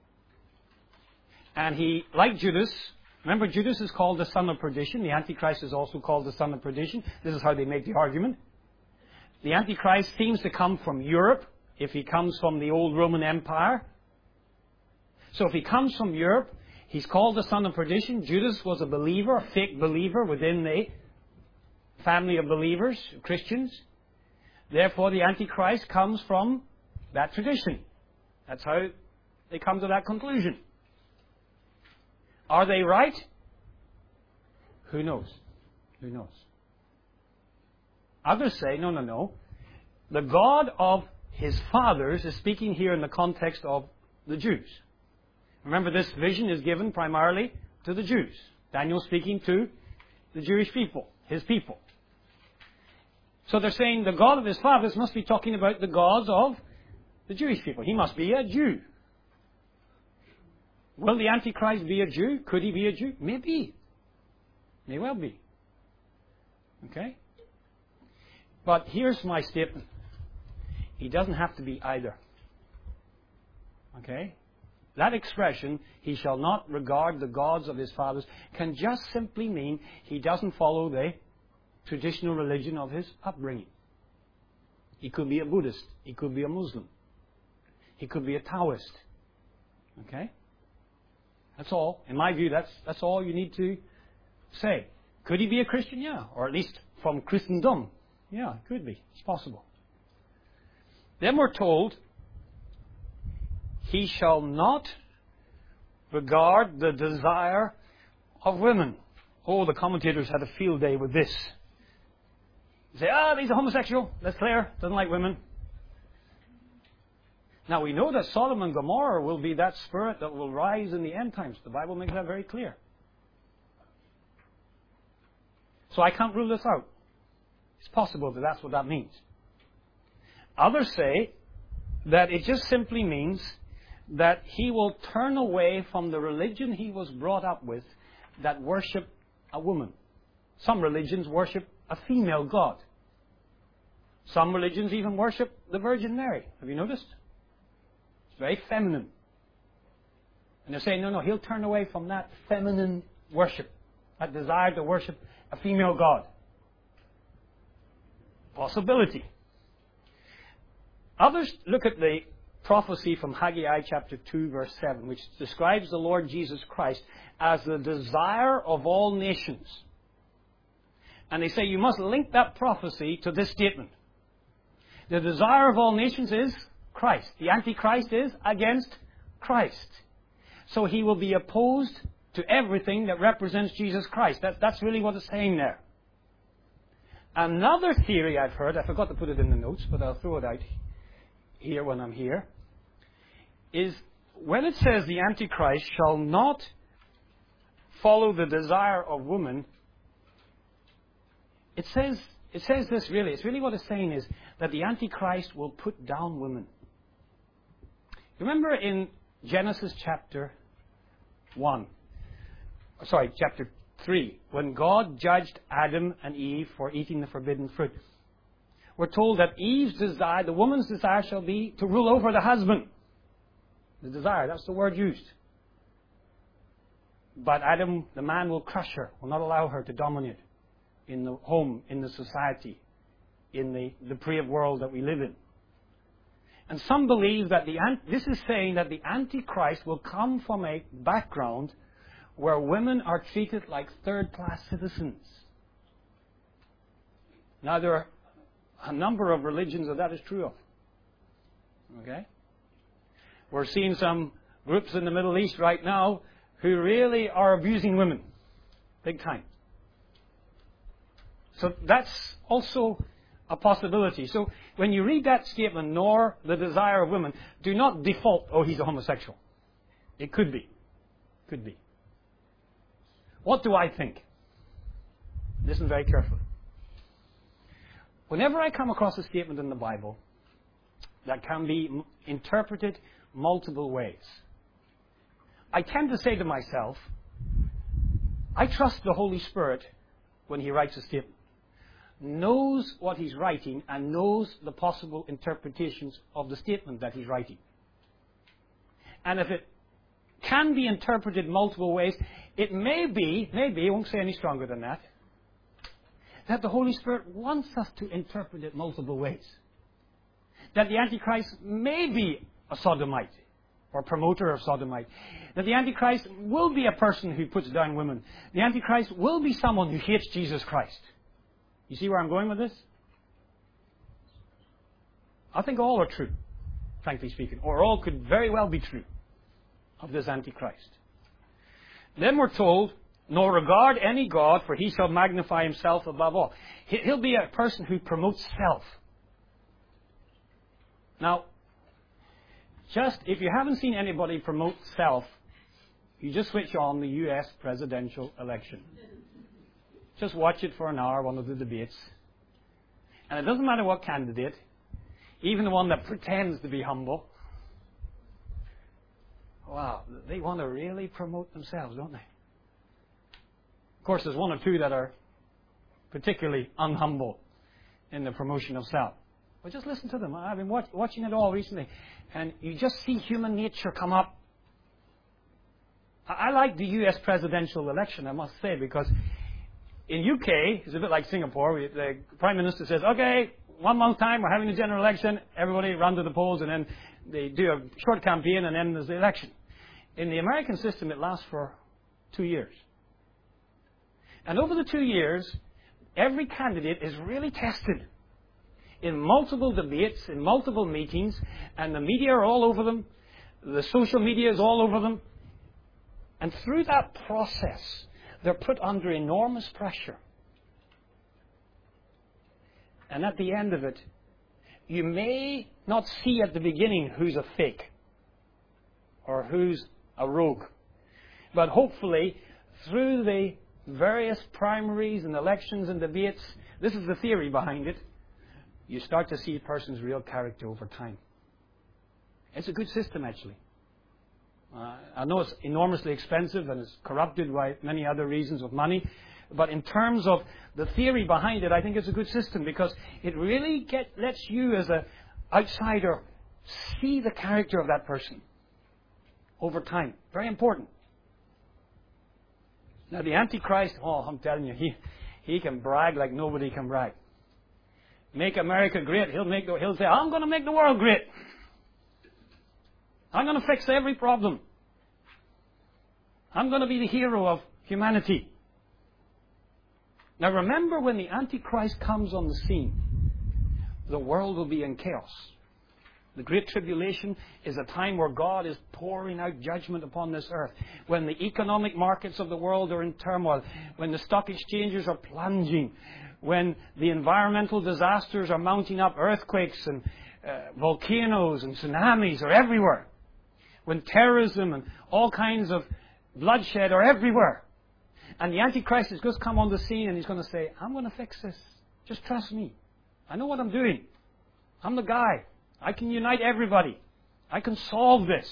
And he, like Judas, remember Judas is called the son of perdition. The Antichrist is also called the son of perdition. This is how they make the argument. The Antichrist seems to come from Europe, if he comes from the old Roman Empire. So if he comes from Europe, he's called the son of perdition. Judas was a believer, a fake believer within the family of believers, Christians. Therefore, the Antichrist comes from that tradition. That's how they come to that conclusion. Are they right? Who knows? Who knows? Others say, no, no, no. The God of his fathers is speaking here in the context of the Jews. Remember, this vision is given primarily to the Jews. Daniel speaking to the Jewish people, his people. So they're saying the God of his fathers must be talking about the gods of the Jewish people. He must be a Jew. Will the Antichrist be a Jew? Could he be a Jew? Maybe. May well be. Okay? But here's my statement. He doesn't have to be either. Okay? That expression, he shall not regard the gods of his fathers, can just simply mean he doesn't follow the traditional religion of his upbringing. He could be a Buddhist. He could be a Muslim. He could be a Taoist. Okay? That's all. In my view, that's, that's all you need to say. Could he be a Christian? Yeah. Or at least from Christendom. Yeah, it could be. It's possible. Then we're told, he shall not regard the desire of women. Oh, the commentators had a field day with this. They say, ah, he's a homosexual. That's clear. Doesn't like women. Now, we know that Sodom and Gomorrah will be that spirit that will rise in the end times. The Bible makes that very clear. So I can't rule this out. It's possible that that's what that means. Others say that it just simply means that he will turn away from the religion he was brought up with that worship a woman. Some religions worship a female god. Some religions even worship the Virgin Mary. Have you noticed? It's very feminine. And they're saying, no, no, he'll turn away from that feminine worship, that desire to worship a female god. Possibility. Others look at the prophecy from Haggai chapter two, verse seven, which describes the Lord Jesus Christ as the desire of all nations. And they say you must link that prophecy to this statement. The desire of all nations is Christ. The Antichrist is against Christ. So he will be opposed to everything that represents Jesus Christ. That, that's really what it's saying there. Another theory I've heard, I forgot to put it in the notes, but I'll throw it out here when I'm here, is when it says the Antichrist shall not follow the desire of women, it says, it says this really, it's really what it's saying is that the Antichrist will put down women. Remember in Genesis chapter one, sorry, chapter three, when God judged Adam and Eve for eating the forbidden fruit, we're told that Eve's desire, the woman's desire shall be to rule over the husband. The desire, that's the word used. But Adam, the man, will crush her, will not allow her to dominate in the home, in the society, in the depraved world that we live in. And some believe that the, this is saying that the Antichrist will come from a background where women are treated like third-class citizens. Now, there are a number of religions that that is true of. Okay? We're seeing some groups in the Middle East right now who really are abusing women. Big time. So that's also a possibility. So when you read that statement, nor the desire of women, do not default, oh, he's a homosexual. It could be. Could be. What do I think? Listen very carefully. Whenever I come across a statement in the Bible that can be m- interpreted multiple ways, I tend to say to myself, I trust the Holy Spirit when He writes a statement, knows what He's writing and knows the possible interpretations of the statement that He's writing. And if it can be interpreted multiple ways, it may be, maybe, I won't say any stronger than that, that the Holy Spirit wants us to interpret it multiple ways. That the Antichrist may be a sodomite or promoter of sodomite. That the Antichrist will be a person who puts down women. The Antichrist will be someone who hates Jesus Christ. You see where I'm going with this? I think all are true, frankly speaking, or all could very well be true of this Antichrist. Then we're told, nor regard any God, for he shall magnify himself above all. He'll be a person who promotes self. Now, Just, if you haven't seen anybody promote self, you just switch on the U S presidential election. Just watch it for an hour, one of the debates. And it doesn't matter what candidate, even the one that pretends to be humble. Wow, they want to really promote themselves, don't they? Of course, there's one or two that are particularly unhumble in the promotion of self. But just listen to them. I've been watch, watching it all recently. And you just see human nature come up. I, I like the U S presidential election, I must say, because in U K, it's a bit like Singapore. We, the Prime Minister says, okay, one month time, we're having a general election. Everybody run to the polls, and then they do a short campaign, and then there's the election. In the American system, it lasts for two years. And over the two years, every candidate is really tested in multiple debates, in multiple meetings, and the media are all over them. The social media is all over them. And through that process, they're put under enormous pressure. And at the end of it, you may not see at the beginning who's a fake or who's a rogue. But hopefully, through the various primaries and elections and debates, this is the theory behind it, you start to see a person's real character over time. It's a good system, actually. Uh, I know it's enormously expensive and it's corrupted by many other reasons of money, but in terms of the theory behind it, I think it's a good system because it really get, lets you as an outsider see the character of that person over time. Very important. Now the Antichrist, oh, I'm telling you, he, he can brag like nobody can brag. Make America great. He'll make the, he'll say, I'm going to make the world great. I'm going to fix every problem. I'm going to be the hero of humanity. Now remember, when the Antichrist comes on the scene, the world will be in chaos. The Great Tribulation is a time where God is pouring out judgment upon this earth. When the economic markets of the world are in turmoil, when the stock exchanges are plunging, when the environmental disasters are mounting up, earthquakes and uh, volcanoes and tsunamis are everywhere, when terrorism and all kinds of bloodshed are everywhere, and the Antichrist has just come on the scene and he's going to say, I'm going to fix this. Just trust me. I know what I'm doing. I'm the guy. I can unite everybody. I can solve this.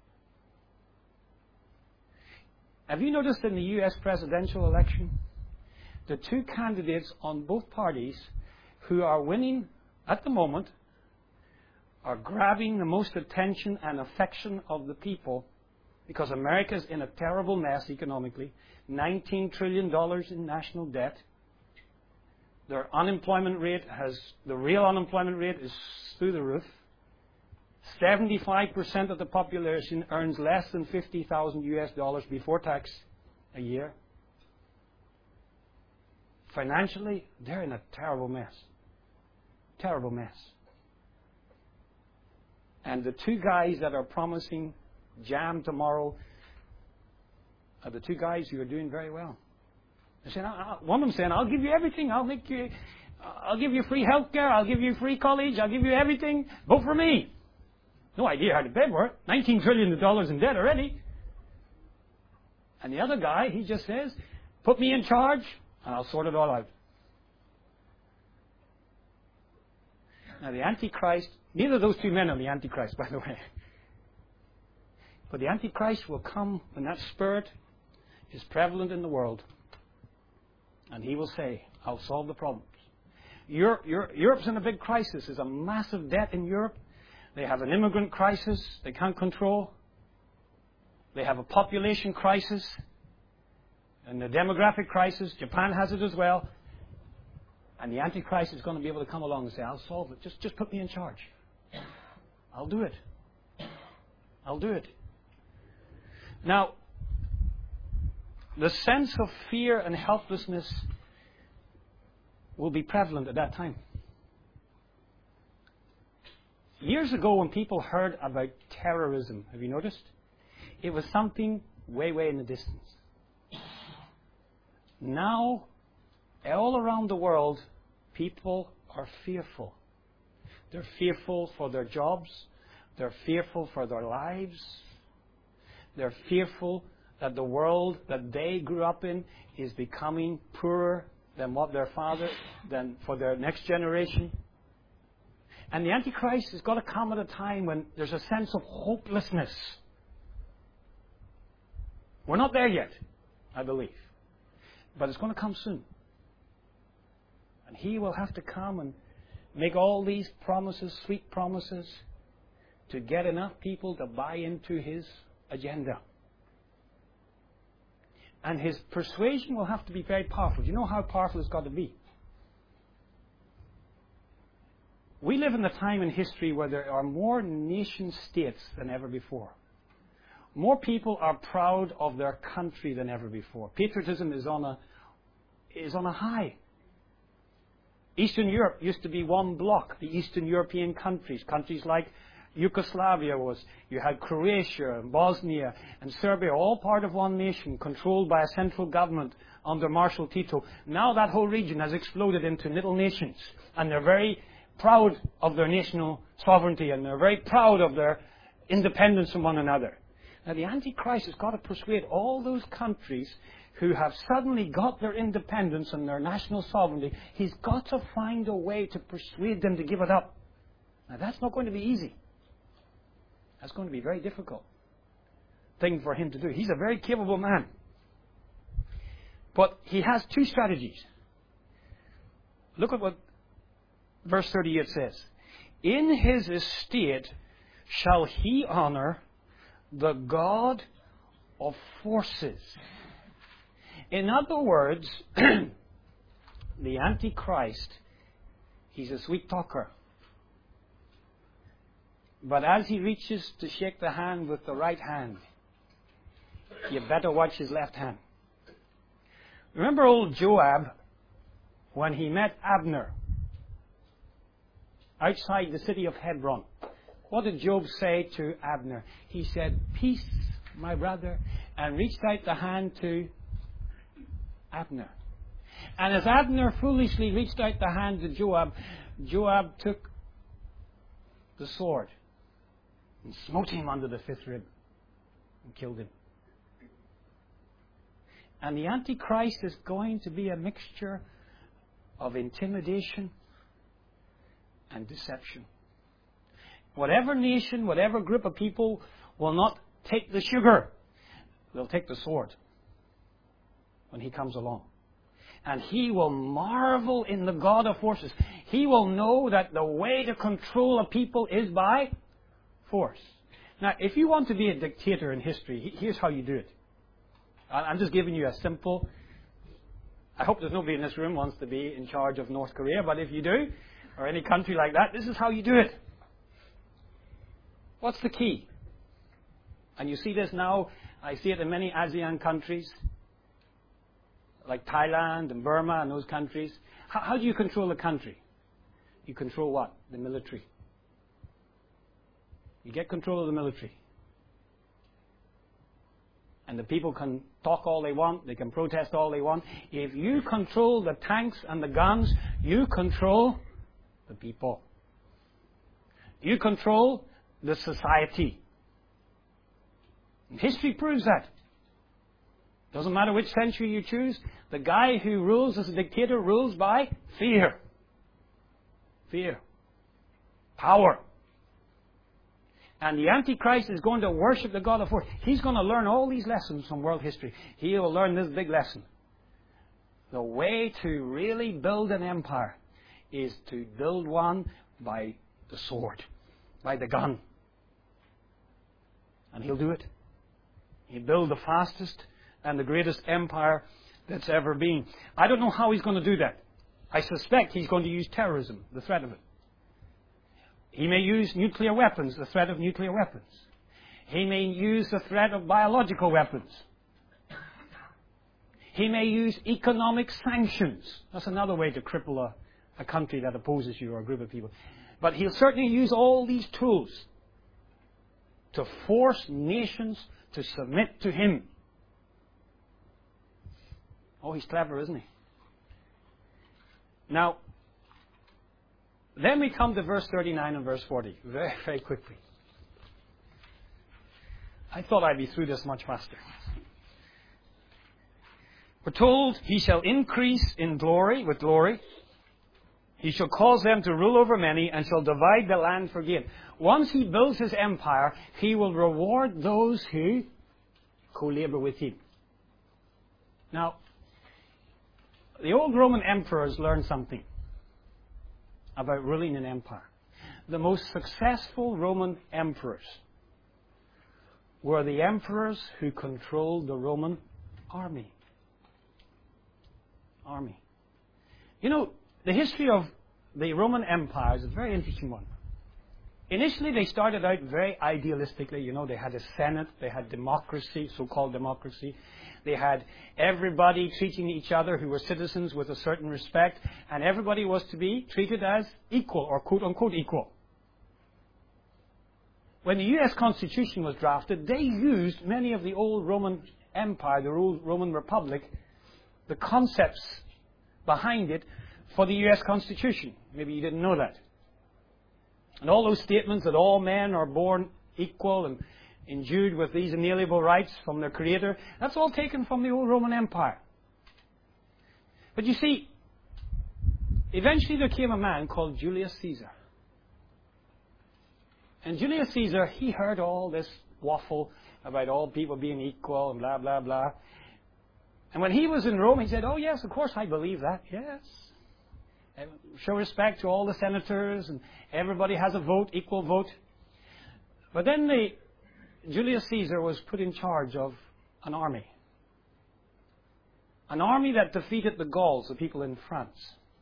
Have you noticed in the U S presidential election, the two candidates on both parties who are winning at the moment are grabbing the most attention and affection of the people because America's in a terrible mess economically. nineteen trillion dollars in national debt. Their unemployment rate has, the real unemployment rate is through the roof. seventy-five percent of the population earns less than fifty thousand U S dollars before tax a year. Financially, they're in a terrible mess. Terrible mess. And the two guys that are promising jam tomorrow are the two guys who are doing very well. They're saying, one of them saying, I'll give you everything. I'll make you, I'll give you free health care. I'll give you free college. I'll give you everything. Vote for me. No idea how to pay for it. nineteen trillion dollars in debt already. And the other guy, he just says, put me in charge and I'll sort it all out. Now the Antichrist, neither of those two men are the Antichrist, by the way. But the Antichrist will come when that spirit is prevalent in the world. And he will say, I'll solve the problems. Europe, Europe, Europe's in a big crisis. There's a massive debt in Europe. They have an immigrant crisis they can't control. They have a population crisis and a demographic crisis. Japan has it as well. And the Antichrist is going to be able to come along and say, I'll solve it. Just, just put me in charge. I'll do it. I'll do it. Now, the sense of fear and helplessness will be prevalent at that time. Years ago, when people heard about terrorism, have you noticed? It was something way, way in the distance. Now, all around the world, people are fearful. They're fearful for their jobs. They're fearful for their lives. They're fearful that the world that they grew up in is becoming poorer than what their father, than for their next generation. And the Antichrist has got to come at a time when there's a sense of hopelessness. We're not there yet, I believe. But it's going to come soon. And he will have to come and make all these promises, sweet promises, to get enough people to buy into his agenda. And his persuasion will have to be very powerful. Do you know how powerful it's got to be? We live in a time in history where there are more nation states than ever before. More people are proud of their country than ever before. Patriotism is on a is on a high. Eastern Europe used to be one block. The Eastern European countries, countries like Yugoslavia was, you had Croatia, and Bosnia, and Serbia, all part of one nation, controlled by a central government under Marshal Tito. Now that whole region has exploded into little nations, and they're very proud of their national sovereignty, and they're very proud of their independence from one another. Now the Antichrist has got to persuade all those countries who have suddenly got their independence and their national sovereignty, he's got to find a way to persuade them to give it up. Now that's not going to be easy. That's going to be a very difficult thing for him to do. He's a very capable man. But he has two strategies. Look at what verse thirty-eight says. In his estate shall he honor the God of forces. In other words, the Antichrist, he's a sweet talker. But as he reaches to shake the hand with the right hand, you better watch his left hand. Remember old Joab, when he met Abner outside the city of Hebron? What did Job say to Abner? He said, "Peace, my brother," and reached out the hand to Abner. And as Abner foolishly reached out the hand to Joab, Joab took the sword and smote him under the fifth rib and killed him. And the Antichrist is going to be a mixture of intimidation and deception. Whatever nation, whatever group of people will not take the sugar, they'll take the sword when he comes along. And he will marvel in the God of forces. He will know that the way to control a people is by force. Now, if you want to be a dictator in history, here's how you do it. I'm just giving you a simple... I hope there's nobody in this room who wants to be in charge of North Korea, but if you do, or any country like that, this is how you do it. What's the key? And you see this now, I see it in many ASEAN countries, like Thailand and Burma and those countries. How, how do you control a country? You control what? The military. You get control of the military. And the people can talk all they want, they can protest all they want. If you control the tanks and the guns, you control the people. You control the society. And history proves that. Doesn't matter which century you choose, the guy who rules as a dictator rules by fear. Fear. Power. And the Antichrist is going to worship the God of force. He's going to learn all these lessons from world history. He will learn this big lesson. The way to really build an empire is to build one by the sword, by the gun. And he'll do it. He'll build the fastest and the greatest empire that's ever been. I don't know how he's going to do that. I suspect he's going to use terrorism, the threat of it. He may use nuclear weapons, the threat of nuclear weapons. He may use the threat of biological weapons. He may use economic sanctions. That's another way to cripple a, a country that opposes you or a group of people. But he'll certainly use all these tools to force nations to submit to him. Oh, he's clever, isn't he? Now, then we come to verse thirty-nine and verse forty, very, very quickly. I thought I'd be through this much faster. We're told he shall increase in glory, with glory. He shall cause them to rule over many and shall divide the land for gain. Once he builds his empire, he will reward those who co-labor with him. Now, the old Roman emperors learned something about ruling an empire. The most successful Roman emperors were the emperors who controlled the Roman army. Army. You know, the history of the Roman Empire is a very interesting one. Initially, they started out very idealistically. You know, they had a senate, they had democracy, so-called democracy. They had everybody treating each other who were citizens with a certain respect, and everybody was to be treated as equal, or quote-unquote equal. When the U S Constitution was drafted, they used many of the old Roman Empire, the old Roman Republic, the concepts behind it for the U S Constitution. Maybe you didn't know that. And all those statements that all men are born equal and endued with these inalienable rights from their Creator, that's all taken from the old Roman Empire. But you see, eventually there came a man called Julius Caesar. And Julius Caesar, he heard all this waffle about all people being equal and blah, blah, blah. And when he was in Rome, he said, oh yes, of course I believe that, yes. And show respect to all the senators, and everybody has a vote, equal vote. But then the, Julius Caesar was put in charge of an army. An army that defeated the Gauls, the people in France.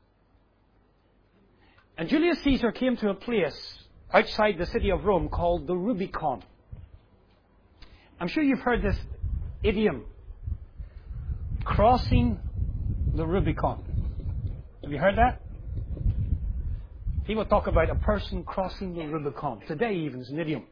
And Julius Caesar came to a place outside the city of Rome called the Rubicon. I'm sure you've heard this idiom, crossing the Rubicon. Have you heard that? People talk about a person crossing the Rubicon. Today even is an idiom.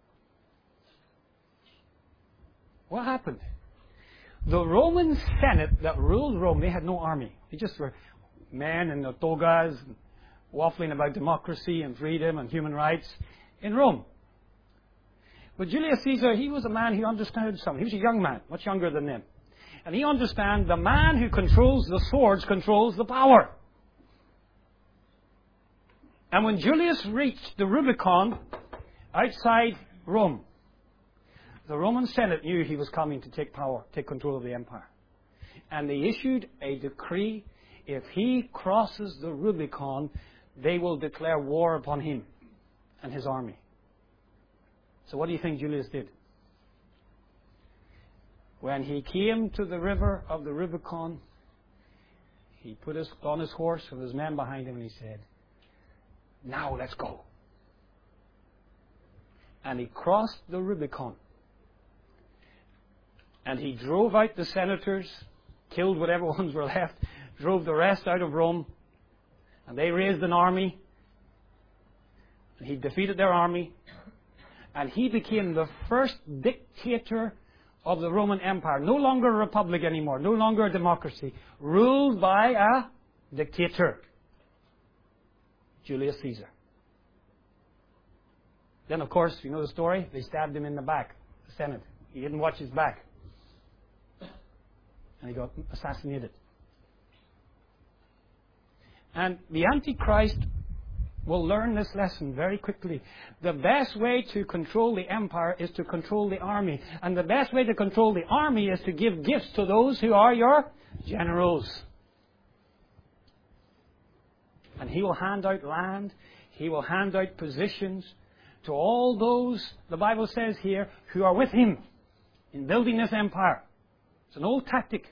What happened? The Roman Senate that ruled Rome, they had no army. They just were men in the togas, waffling about democracy and freedom and human rights in Rome. But Julius Caesar, he was a man who understood something. He was a young man, much younger than them. And he understands the man who controls the swords controls the power. And when Julius reached the Rubicon outside Rome, the Roman Senate knew he was coming to take power, take control of the empire. And they issued a decree, if he crosses the Rubicon, they will declare war upon him and his army. So what do you think Julius did? When he came to the river of the Rubicon, he put his, on his horse with his men behind him and he said, now let's go. And he crossed the Rubicon. And he drove out the senators, killed whatever ones were left, drove the rest out of Rome, and they raised an army. And he defeated their army, and he became the first dictator of the Roman Empire. No longer a republic anymore, no longer a democracy, ruled by a dictator, Julius Caesar. Then, of course, you know the story, they stabbed him in the back, the Senate. He didn't watch his back. And he got assassinated. And the Antichrist will learn this lesson very quickly. The best way to control the empire is to control the army. And the best way to control the army is to give gifts to those who are your generals. And he will hand out land. He will hand out positions to all those, the Bible says here, who are with him in building this empire. It's an old tactic.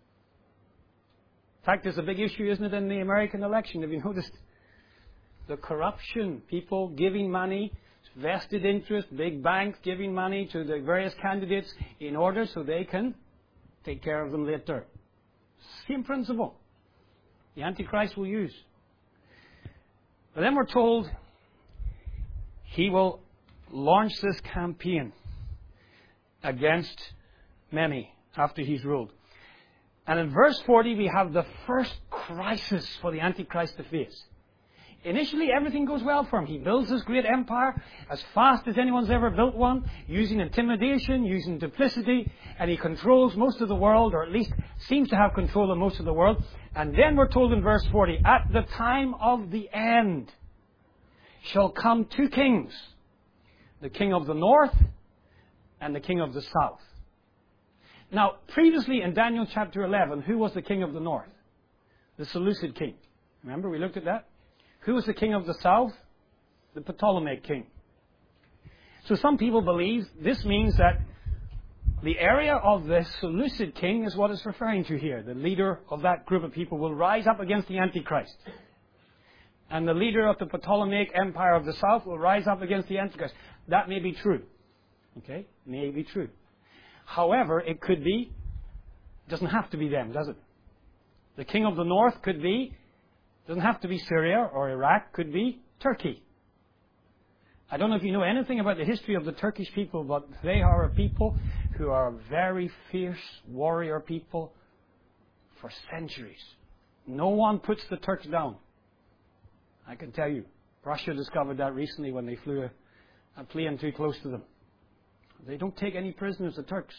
In fact, there's a big issue, isn't it, in the American election? Have you noticed? The corruption, people giving money, vested interest, big banks giving money to the various candidates in order so they can take care of them later. Same principle. The Antichrist will use. But then we're told he will launch this campaign against many after he's ruled. And in verse forty, we have the first crisis for the Antichrist to face. Initially, everything goes well for him. He builds this great empire as fast as anyone's ever built one, using intimidation, using duplicity, and he controls most of the world, or at least seems to have control of most of the world. And then we're told in verse forty, at the time of the end shall come two kings, the king of the north and the king of the south. Now, previously in Daniel chapter eleven, who was the king of the north? The Seleucid king. Remember, we looked at that? Who was the king of the south? The Ptolemaic king. So some people believe this means that the area of the Seleucid king is what it's referring to here. The leader of that group of people will rise up against the Antichrist. And the leader of the Ptolemaic empire of the south will rise up against the Antichrist. That may be true. Okay? May be true. However, it could be, doesn't have to be them, does it? The king of the north could be, doesn't have to be Syria or Iraq, could be Turkey. I don't know if you know anything about the history of the Turkish people, but they are a people who are very fierce warrior people for centuries. No one puts the Turks down. I can tell you. Russia discovered that recently when they flew a, a plane too close to them. They don't take any prisoners, the Turks.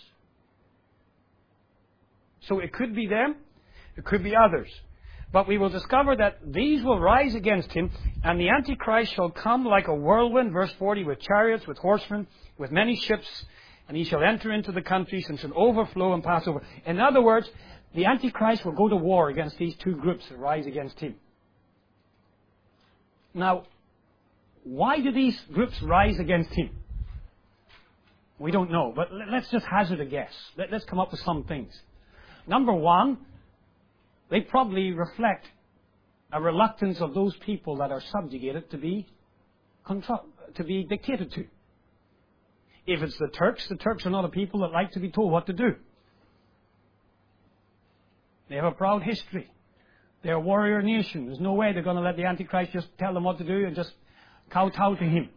So it could be them, it could be others. But we will discover that these will rise against him, and the Antichrist shall come like a whirlwind, verse forty, with chariots, with horsemen, with many ships, and he shall enter into the countries and shall overflow and pass over. In other words, the Antichrist will go to war against these two groups that rise against him. Now, why do these groups rise against him? We don't know, but let's just hazard a guess. Let's come up with some things. Number one, they probably reflect a reluctance of those people that are subjugated to be control, to be dictated to. If it's the Turks, the Turks are not a people that like to be told what to do. They have a proud history. They're a warrior nation. There's no way they're going to let the Antichrist just tell them what to do and just kowtow to him.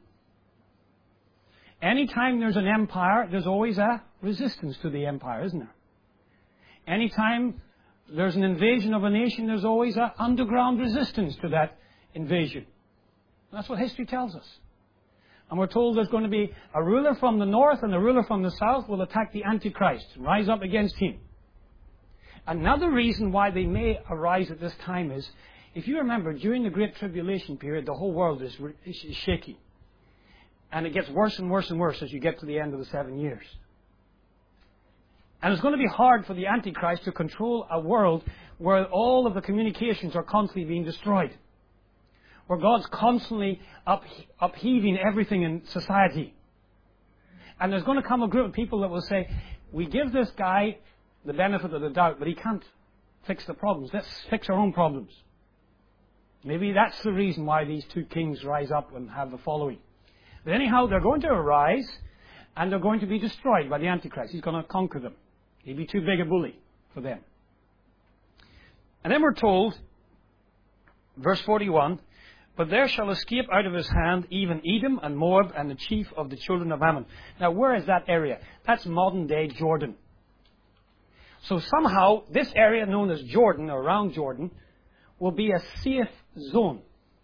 Anytime there's an empire, there's always a resistance to the empire, isn't there? Anytime there's an invasion of a nation, there's always an underground resistance to that invasion. That's what history tells us. And we're told there's going to be a ruler from the north and a ruler from the south will attack the Antichrist, rise up against him. Another reason why they may arise at this time is, if you remember, during the Great Tribulation period, the whole world is, is shaky. And it gets worse and worse and worse as you get to the end of the seven years. And it's going to be hard for the Antichrist to control a world where all of the communications are constantly being destroyed. Where God's constantly up, upheaving everything in society. And there's going to come a group of people that will say, we give this guy the benefit of the doubt, but he can't fix the problems. Let's fix our own problems. Maybe that's the reason why these two kings rise up and have the following. But anyhow, they're going to arise, and they're going to be destroyed by the Antichrist. He's going to conquer them. He'd be too big a bully for them. And then we're told, verse forty-one, but there shall escape out of his hand even Edom and Moab and the chief of the children of Ammon. Now, where is that area? That's modern-day Jordan. So somehow, this area known as Jordan, or around Jordan, will be a safe zone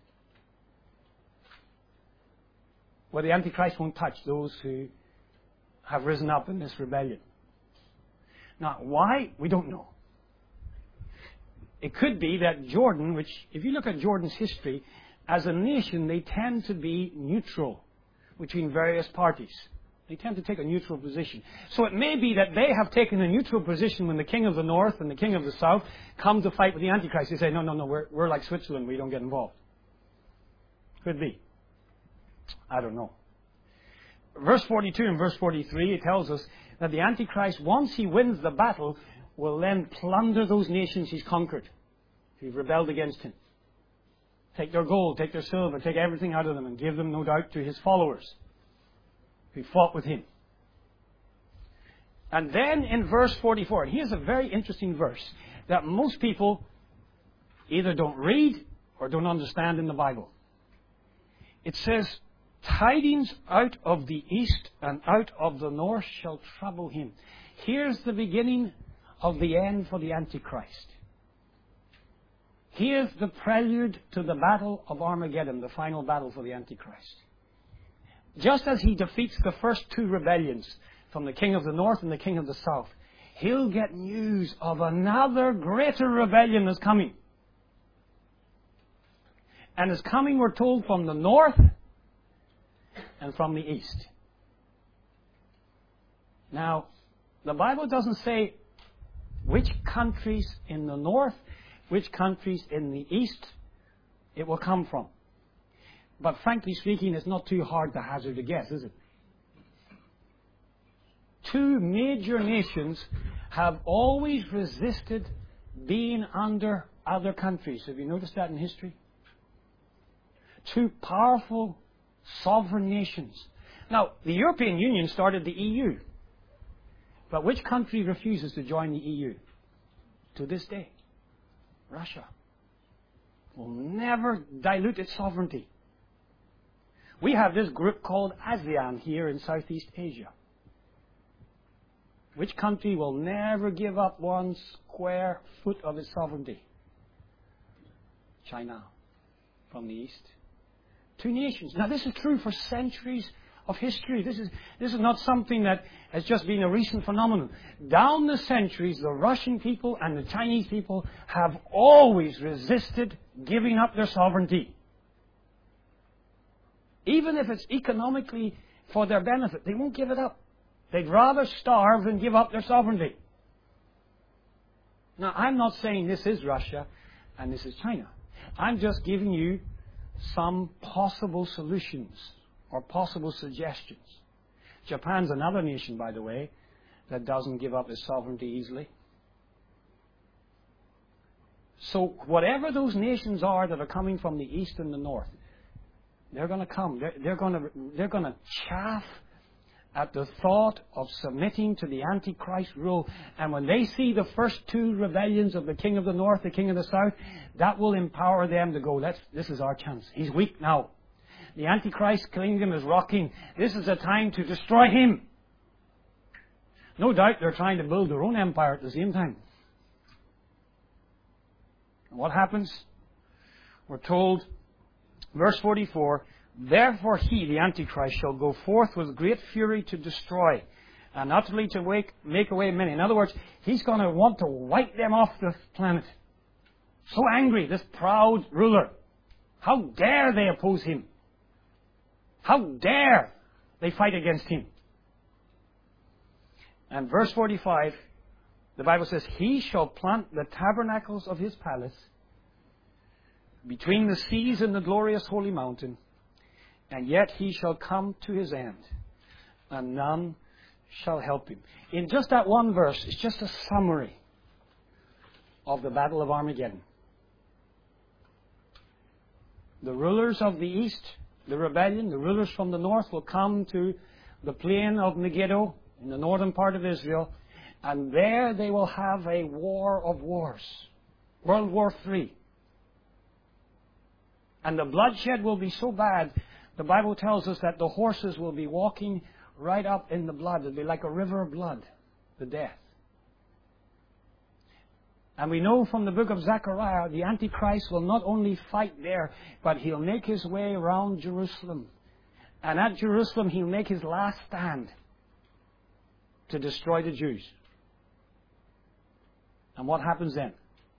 where the Antichrist won't touch those who have risen up in this rebellion. Now, why? We don't know. It could be that Jordan, which, if you look at Jordan's history, as a nation, they tend to be neutral between various parties. They tend to take a neutral position. So it may be that they have taken a neutral position when the king of the north and the king of the south come to fight with the Antichrist. They say, no, no, no, we're, we're like Switzerland, we don't get involved. Could be. I don't know. Verse forty-two and verse forty-three, it tells us that the Antichrist, once he wins the battle, will then plunder those nations he's conquered, who've rebelled against him. Take their gold, take their silver, take everything out of them and give them, no doubt, to his followers who fought with him. And then in verse forty-four, here's a very interesting verse that most people either don't read or don't understand in the Bible. It says, tidings out of the east and out of the north shall trouble him. Here's the beginning of the end for the Antichrist. He is the prelude to the battle of Armageddon, the final battle for the Antichrist. Just as he defeats the first two rebellions from the king of the north and the king of the south, he'll get news of another greater rebellion that's coming. And it's coming, we're told, from the north and from the east. Now, the Bible doesn't say which countries in the north, which countries in the east it will come from. But frankly speaking, it's not too hard to hazard a guess, is it? Two major nations have always resisted being under other countries. Have you noticed that in history? Two powerful sovereign nations. Now, the European Union started the E U. But which country refuses to join the E U? To this day, Russia will never dilute its sovereignty. We have this group called ASEAN here in Southeast Asia. Which country will never give up one square foot of its sovereignty? China, from the east. Two nations. Now this is true for centuries of history. This is, this is not something that has just been a recent phenomenon. Down the centuries, the Russian people and the Chinese people have always resisted giving up their sovereignty. Even if it's economically for their benefit, they won't give it up. They'd rather starve than give up their sovereignty. Now, I'm not saying this is Russia and this is China. I'm just giving you some possible solutions or possible suggestions. Japan's another nation, by the way, that doesn't give up its sovereignty easily. So whatever those nations are that are coming from the east and the north, they're going to come. They're, they're going to they're going to chaff at the thought of submitting to the Antichrist rule. And when they see the first two rebellions of the king of the north, the king of the south, that will empower them to go, Let's, this is our chance. He's weak now. The Antichrist kingdom is rocking. This is a time to destroy him. No doubt they're trying to build their own empire at the same time. And what happens? We're told, verse forty-four, therefore he, the Antichrist, shall go forth with great fury to destroy and utterly to wake, make away many. In other words, he's going to want to wipe them off the planet. So angry, this proud ruler. How dare they oppose him? How dare they fight against him? And verse forty-five, the Bible says, he shall plant the tabernacles of his palace between the seas and the glorious holy mountain, and yet he shall come to his end, and none shall help him. In just that one verse, it's just a summary of the Battle of Armageddon. The rulers of the east, the rebellion, the rulers from the north will come to the plain of Megiddo in the northern part of Israel, and there they will have a war of wars, World War Three. And the bloodshed will be so bad, the Bible tells us that the horses will be walking right up in the blood. It'll be like a river of blood, the death. And we know from the book of Zechariah, the Antichrist will not only fight there, but he'll make his way around Jerusalem. And at Jerusalem, he'll make his last stand to destroy the Jews. And what happens then?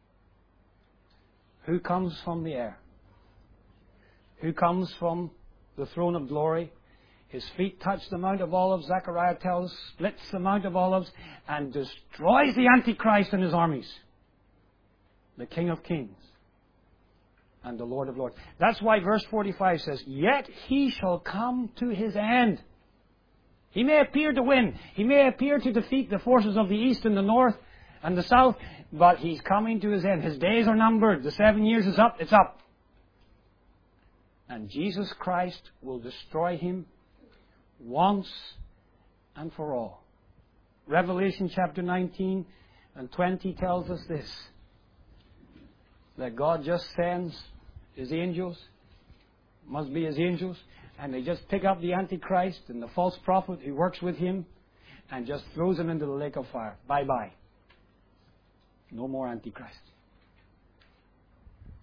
Who comes from the air? Who comes from the throne of glory? His feet touch the Mount of Olives, Zechariah tells, splits the Mount of Olives, and destroys the Antichrist and his armies. The King of Kings and the Lord of Lords. That's why verse forty-five says, yet he shall come to his end. He may appear to win. He may appear to defeat the forces of the east and the north and the south, but he's coming to his end. His days are numbered. The seven years is up. It's up. And Jesus Christ will destroy him once and for all. Revelation chapter nineteen and twenty tells us this, that God just sends his angels, must be his angels, and they just pick up the Antichrist and the false prophet who works with him and just throws him into the lake of fire. Bye-bye. No more Antichrist.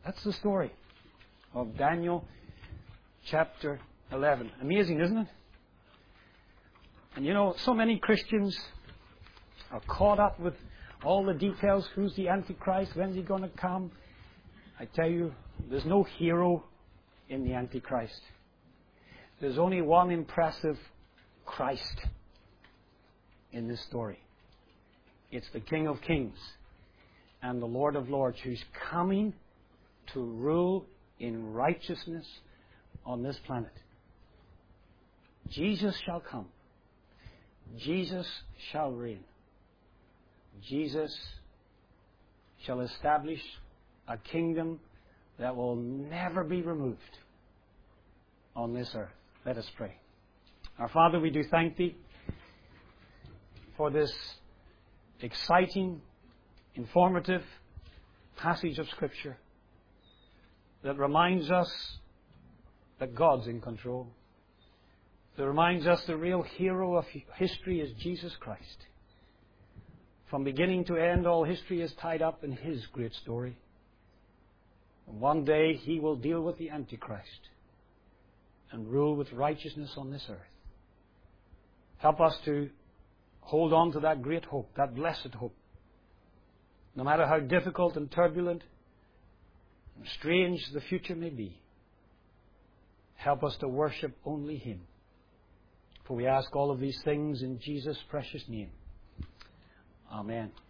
That's the story of Daniel chapter eleven. Amazing, isn't it? And you know, so many Christians are caught up with all the details. Who's the Antichrist? When's he going to come? I tell you, there's no hero in the Antichrist. There's only one impressive Christ in this story. It's the King of Kings and the Lord of Lords, who's coming to rule in righteousness on this planet. Jesus shall come. Jesus shall reign. Jesus shall establish a kingdom that will never be removed on this earth. Let us pray. Our Father, we do thank Thee for this exciting, informative passage of Scripture that reminds us that God's in control. That reminds us the real hero of history is Jesus Christ. From beginning to end, all history is tied up in His great story. And one day He will deal with the Antichrist and rule with righteousness on this earth. Help us to hold on to that great hope, that blessed hope. No matter how difficult and turbulent and strange the future may be, help us to worship only Him. For we ask all of these things in Jesus' precious name. Amen.